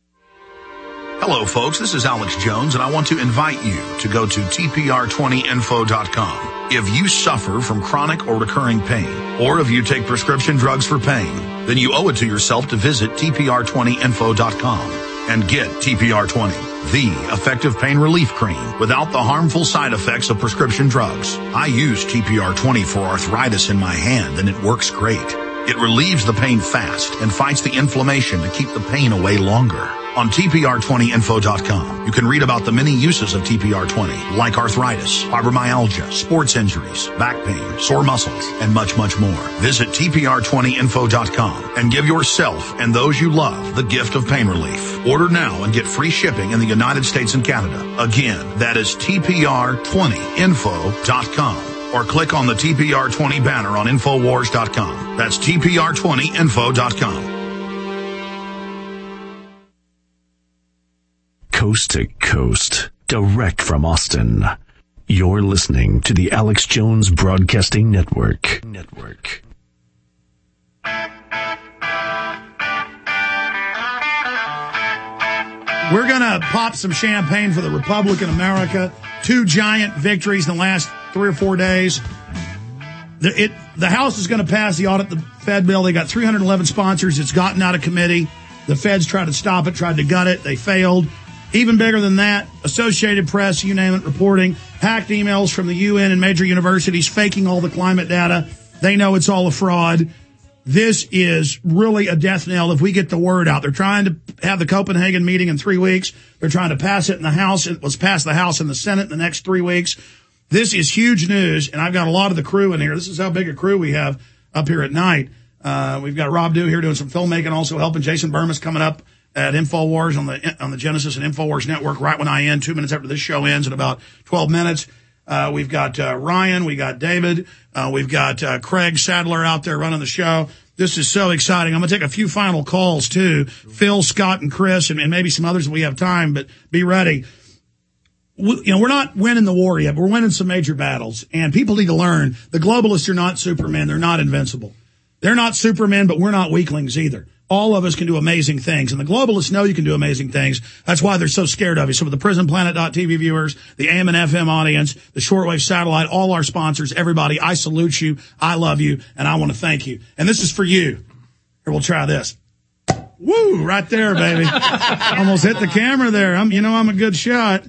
Hello, folks. This is Alex Jones, and I want to invite you to go to T P R twenty info dot com. If you suffer from chronic or recurring pain, or if you take prescription drugs for pain, then you owe it to yourself to visit T P R twenty info dot com and get T P R twenty, the effective pain relief cream without the harmful side effects of prescription drugs. I use T P R twenty for arthritis in my hand, and it works great. It relieves the pain fast and fights the inflammation to keep the pain away longer. On T P R twenty info dot com, you can read about the many uses of T P R twenty, like arthritis, fibromyalgia, sports injuries, back pain, sore muscles, and much, much more. Visit T P R twenty info dot com and give yourself and those you love the gift of pain relief. Order now and get free shipping in the United States and Canada. Again, that is T P R twenty info dot com. Or click on the T P R twenty banner on infowars dot com. That's T P R twenty info dot com. Coast to coast, direct from Austin. You're listening to the Alex Jones Broadcasting Network. Network. We're going to pop some champagne for the Republican America. Two giant victories in the last three or four days. The, it, the House is going to pass the audit the Fed bill. They got three hundred eleven sponsors. It's gotten out of committee. The Feds tried to stop it, tried to gut it. They failed. Even bigger than that, Associated Press, you name it, reporting hacked emails from the U N and major universities faking all the climate data. They know it's all a fraud. This is really a death knell if we get the word out. They're trying to have the Copenhagen meeting in three weeks. They're trying to pass it in the House. It was passed the House and the Senate in the next three weeks. This is huge news, and I've got a lot of the crew in here. This is how big a crew we have up here at night. Uh, we've got Rob Dew here doing some filmmaking, also helping. Jason Burmis coming up at InfoWars on the on the Genesis and InfoWars network right when I end, two minutes after this show ends in about twelve minutes. Uh, we've got uh, Ryan, we got David, uh, we've got uh, Craig Sadler out there running the show. This is so exciting. I'm going to take a few final calls, too. Phil, Scott, and Chris, and, and maybe some others if we have time, but be ready. We, you know, we're not winning the war yet, but we're winning some major battles, and people need to learn the globalists are not Superman. They're not invincible. They're not Superman, but we're not weaklings either. All of us can do amazing things, and the globalists know you can do amazing things. That's why they're so scared of you. So with the prison planet dot t v viewers, the A M and F M audience, the shortwave satellite, all our sponsors, everybody, I salute you, I love you, and I want to thank you. And this is for you. Here, we'll try this. Woo! Right there, baby. Almost hit the camera there. I'm, you know I'm a good shot.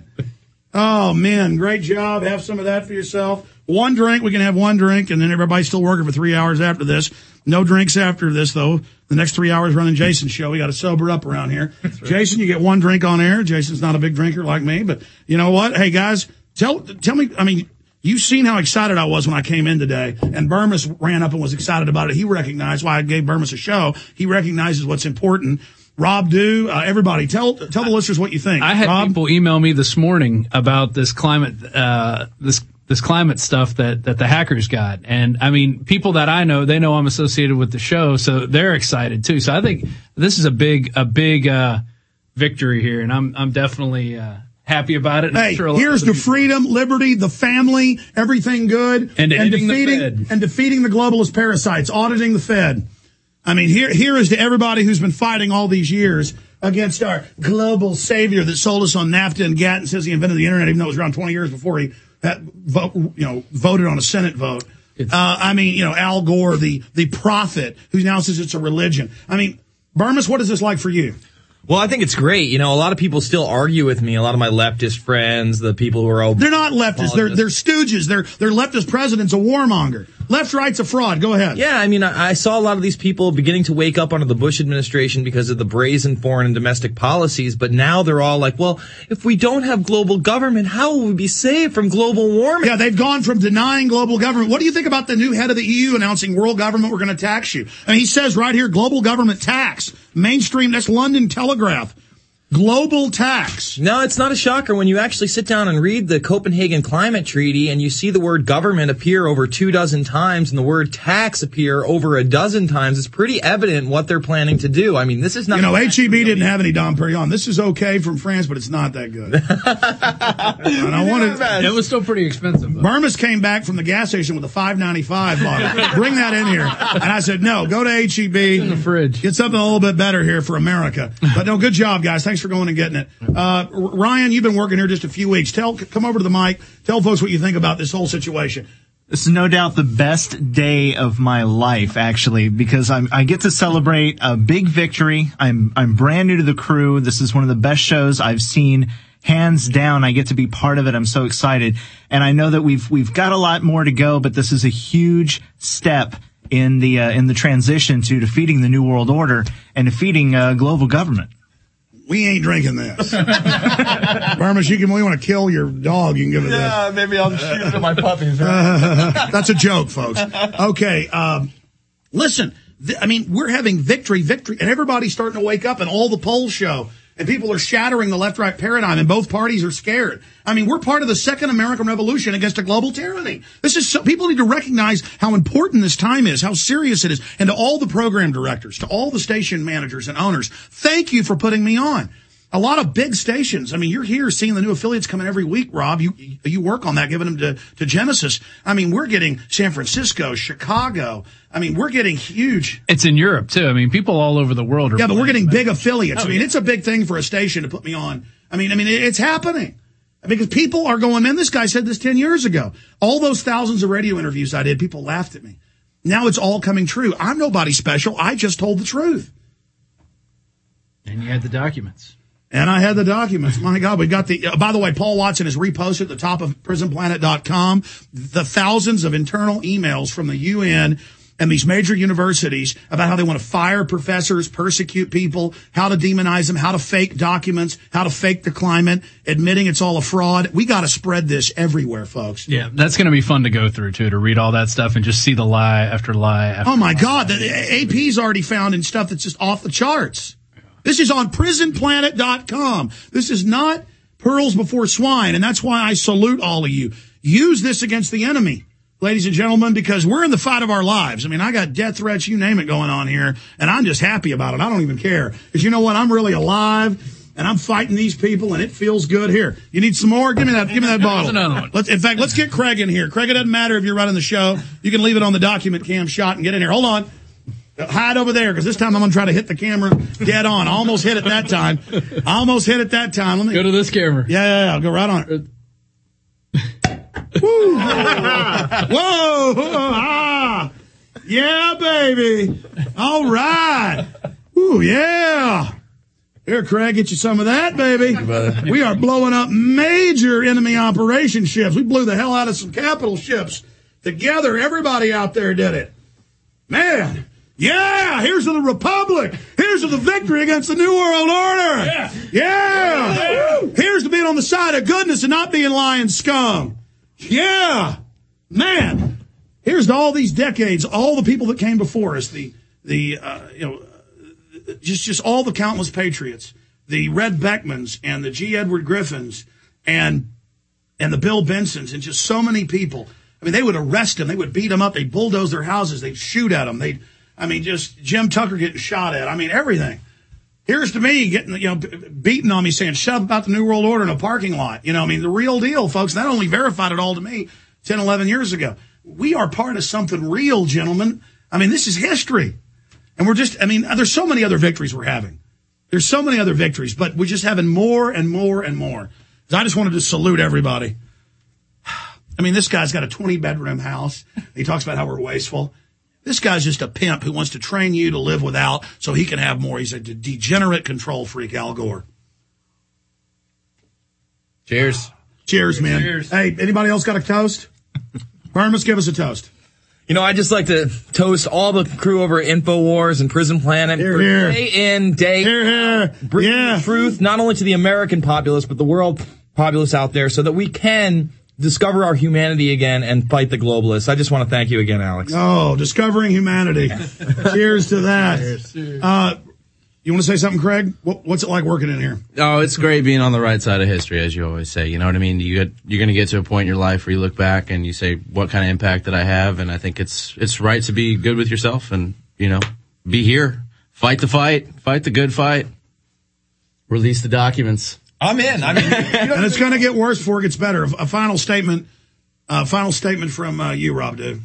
Oh, man, great job. Have some of that for yourself. One drink. We can have one drink, and then everybody's still working for three hours after this. No drinks after this, though. The next three hours running Jason's show. We got to sober up around here. Right. Jason, you get one drink on air. Jason's not a big drinker like me, but you know what? Hey, guys, tell tell me, I mean, you've seen how excited I was when I came in today, and Burmis ran up and was excited about it. He recognized why I gave Burmis a show. He recognizes what's important. Rob Dew, uh, everybody, tell tell the listeners what you think. I had Rob? people email me this morning about this climate, uh, this this climate stuff that, that the hackers got. And I mean, people that I know, they know I'm associated with the show, so they're excited too. So I think this is a big, a big, uh, victory here. And I'm, I'm definitely, uh, happy about it. And hey, I'm sure here's the freedom, liberty, the family, everything good. And, and defeating defeating, the Fed. and defeating the globalist parasites, auditing the Fed. I mean, here, here is to everybody who's been fighting all these years against our global savior that sold us on NAFTA and GATT and says he invented the internet, even though it was around twenty years before he had vote, you know, voted on a Senate vote. Uh, I mean, you know, Al Gore, the, the prophet who now says it's a religion. I mean, Burmis, what is this like for you? Well, I think it's great. You know, a lot of people still argue with me. A lot of my leftist friends, the people who are old. They're not leftists. They're, they're stooges. They're, they're leftist president's a warmonger. Left, right's a fraud. Go ahead. Yeah, I mean, I, I saw a lot of these people beginning to wake up under the Bush administration because of the brazen foreign and domestic policies, but now they're all like, well, if we don't have global government, how will we be saved from global warming? Yeah, they've gone from denying global government. What do you think about the new head of the E U announcing world government, we're going to tax you? And he says right here, global government tax. Mainstream, that's London Telegraph. Global tax. No, it's not a shocker when you actually sit down and read the Copenhagen Climate Treaty and you see the word government appear over two dozen times and the word tax appear over a dozen times. It's pretty evident what they're planning to do. I mean, this is not... You know, H E B didn't have any Dom Perignon. This is okay from France, but it's not that good. And I wanted... It was still pretty expensive, though. Burmis came back from the gas station with a five ninety-five bottle. Bring that in here. And I said, no, go to H E B. In the fridge. Get something a little bit better here for America. But no, good job, guys. Thanks for going and getting it. Uh, Ryan, you've been working here just a few weeks. Tell, come over to the mic. Tell folks what you think about this whole situation. This is no doubt the best day of my life, actually, because I'm, I get to celebrate a big victory. I'm, I'm brand new to the crew. This is one of the best shows I've seen. Hands down, I get to be part of it. I'm so excited. And I know that we've, we've got a lot more to go, but this is a huge step in the, uh, in the transition to defeating the New World Order and defeating, uh, global government. We ain't drinking this. Burmis, you can, we want to kill your dog, you can give it yeah, this. maybe I'll just shoot it to my puppies. Uh, that's a joke, folks. Okay, um, listen, th- I mean, we're having victory, victory, and everybody's starting to wake up, and all the polls show. And people are shattering the left-right paradigm, and both parties are scared. I mean, we're part of the second American Revolution against a global tyranny. This is so, people need to recognize how important this time is, how serious it is. And to all the program directors, to all the station managers and owners, thank you for putting me on. A lot of big stations. I mean, you're here seeing the new affiliates coming every week, Rob. You you work on that, giving them to, to Genesis. I mean, we're getting San Francisco, Chicago. I mean, we're getting huge. It's in Europe, too. I mean, people all over the world are. Yeah, but we're getting big affiliates. Oh, I mean, yeah. it's a big thing for a station to put me on. I mean, I mean, it's happening. Because people are going, man, this guy said this ten years ago. All those thousands of radio interviews I did, people laughed at me. Now it's all coming true. I'm nobody special. I just told the truth. And you had the documents. And I had the documents. My God, we got the, uh, by the way, Paul Watson has reposted at the top of prison planet dot com the thousands of internal emails from the U N and these major universities about how they want to fire professors, persecute people, how to demonize them, how to fake documents, how to fake the climate, admitting it's all a fraud. We got to spread this everywhere, folks. Yeah, that's going to be fun to go through, too, to read all that stuff and just see the lie after lie after Oh, my lie. God. The A P's already found in stuff that's just off the charts. This is on prison planet dot com. This is not pearls before swine, and that's why I salute all of you. Use this against the enemy, ladies and gentlemen, because we're in the fight of our lives. I mean, I got death threats, you name it, going on here, and I'm just happy about it. I don't even care. Because you know what? I'm really alive, and I'm fighting these people, and it feels good. Here, you need some more? Give me that, give me that bottle. Another one. Let's, in fact, let's get Craig in here. Craig, it doesn't matter if you're running the show. You can leave it on the document cam shot and get in here. Hold on. Hide over there, because this time I'm going to try to hit the camera dead on. I almost hit it that time. I almost hit it that time. Let me Go to this camera. Yeah, yeah, yeah. I'll go right on it. Woo. Whoa! Ah. Yeah, baby. All right. Ooh, yeah. Here, Craig, get you some of that, baby. We are blowing up major enemy operation ships. We blew the hell out of some capital ships together. Everybody out there did it. Man. Yeah, here's to the Republic. Here's to the victory against the New World Order. Yeah. Yeah. yeah. Here's to being on the side of goodness and not being lying scum. Yeah. Man. Here's to all these decades, all the people that came before us, the, the, uh, you know, just, just all the countless patriots, the Red Beckmans and the G. Edward Griffins and, and the Bill Bensons and just so many people. I mean, they would arrest them. They would beat them up. They'd bulldoze their houses. They'd shoot at them. They'd, I mean, just Jim Tucker getting shot at. I mean, everything. Here's to me getting, you know, beating on me saying, shut up about the New World Order in a parking lot. You know, I mean, the real deal, folks. That only verified it all to me ten, eleven years ago. We are part of something real, gentlemen. I mean, this is history. And we're just, I mean, there's so many other victories we're having. There's so many other victories, but we're just having more and more and more. So I just wanted to salute everybody. I mean, this guy's got a twenty bedroom house. He talks about how we're wasteful. This guy's just a pimp who wants to train you to live without so he can have more. He's a de- degenerate control freak, Al Gore. Cheers. Cheers, man. Cheers. Hey, anybody else got a toast? Burns, give us a toast. You know, I just like to toast all the crew over at InfoWars and Prison Planet Here, for here. day in, day Here, here. out, bringing Yeah. the truth not only to the American populace, but the world populace out there so that we can discover our humanity again and fight the globalists. I just want to thank you again, Alex. Oh, discovering humanity. Cheers to that. Uh, you want to say something, Craig? What, what's it like working in here? Oh, it's great being on the right side of history, as you always say. You know what I mean? You get, you're going to get to a point in your life where you look back and you say, what kind of impact did I have? And I think it's it's right to be good with yourself and, you know, be here. Fight the fight. Fight the good fight. Release the documents. I'm in. I mean, and it's going to get worse before it gets better. A, a final statement, uh, final statement from uh, you, Rob, dude.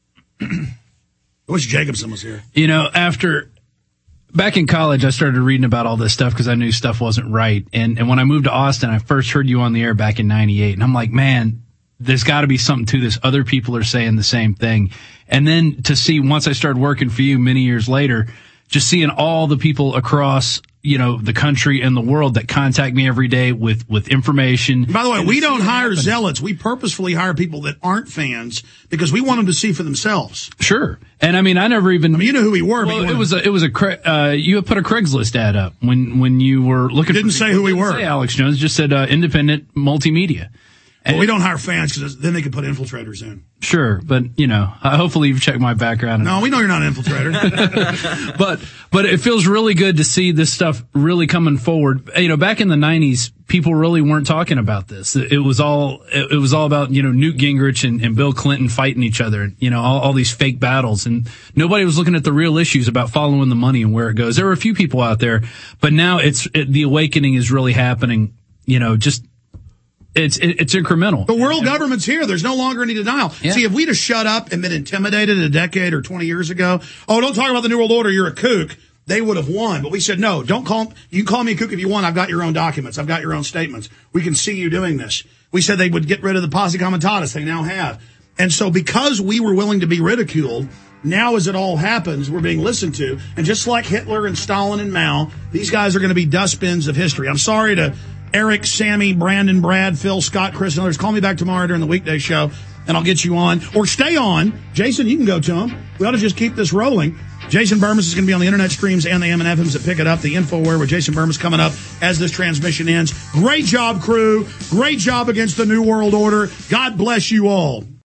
I wish Jacobson was here. You know, after back in college, I started reading about all this stuff because I knew stuff wasn't right. And and when I moved to Austin, I first heard you on the air back in ninety-eight, and I'm like, man, there's got to be something to this. Other people are saying the same thing. And then to see, once I started working for you many years later, just seeing all the people across, you know, the country and the world that contact me every day with, with information. By the way, we don't hire zealots. We purposefully hire people that aren't fans because we want them to see for themselves. Sure. And I mean, I never even, I mean, you know who we were. Well, but it was a, it was a, Cra- uh, you had put a Craigslist ad up when, when you were looking. Didn't for say who we were. Say Alex Jones, just said, uh, independent multimedia. Well, we don't hire fans because then they can put infiltrators in. Sure, but you know, uh, hopefully you've checked my background. No, we know you're not an infiltrator. but but it feels really good to see this stuff really coming forward. You know, back in the nineties, people really weren't talking about this. It, it was all it, it was all about, you know, Newt Gingrich and, and Bill Clinton fighting each other. You know, all, all these fake battles, and nobody was looking at the real issues about following the money and where it goes. There were a few people out there, but now it's it, the awakening is really happening. You know, just. It's it's incremental. The world government's here. There's no longer any denial. Yeah. See, if we'd have shut up and been intimidated a decade or twenty years ago, oh, don't talk about the New World Order, you're a kook, they would have won. But we said, no, don't call, you can call me a kook if you want. I've got your own documents. I've got your own statements. We can see you doing this. We said they would get rid of the posse comitatus. They now have. And so because we were willing to be ridiculed, now as it all happens, we're being listened to. And just like Hitler and Stalin and Mao, these guys are going to be dustbins of history. I'm sorry to Eric, Sammy, Brandon, Brad, Phil, Scott, Chris, and others. Call me back tomorrow during the weekday show, and I'll get you on. Or stay on. Jason, you can go to him. we ought to just keep this rolling. Jason Burmis is going to be on the internet streams and the M and F Ms that pick it up. The InfoWare with Jason Burmis coming up as this transmission ends. Great job, crew. Great job against the New World Order. God bless you all.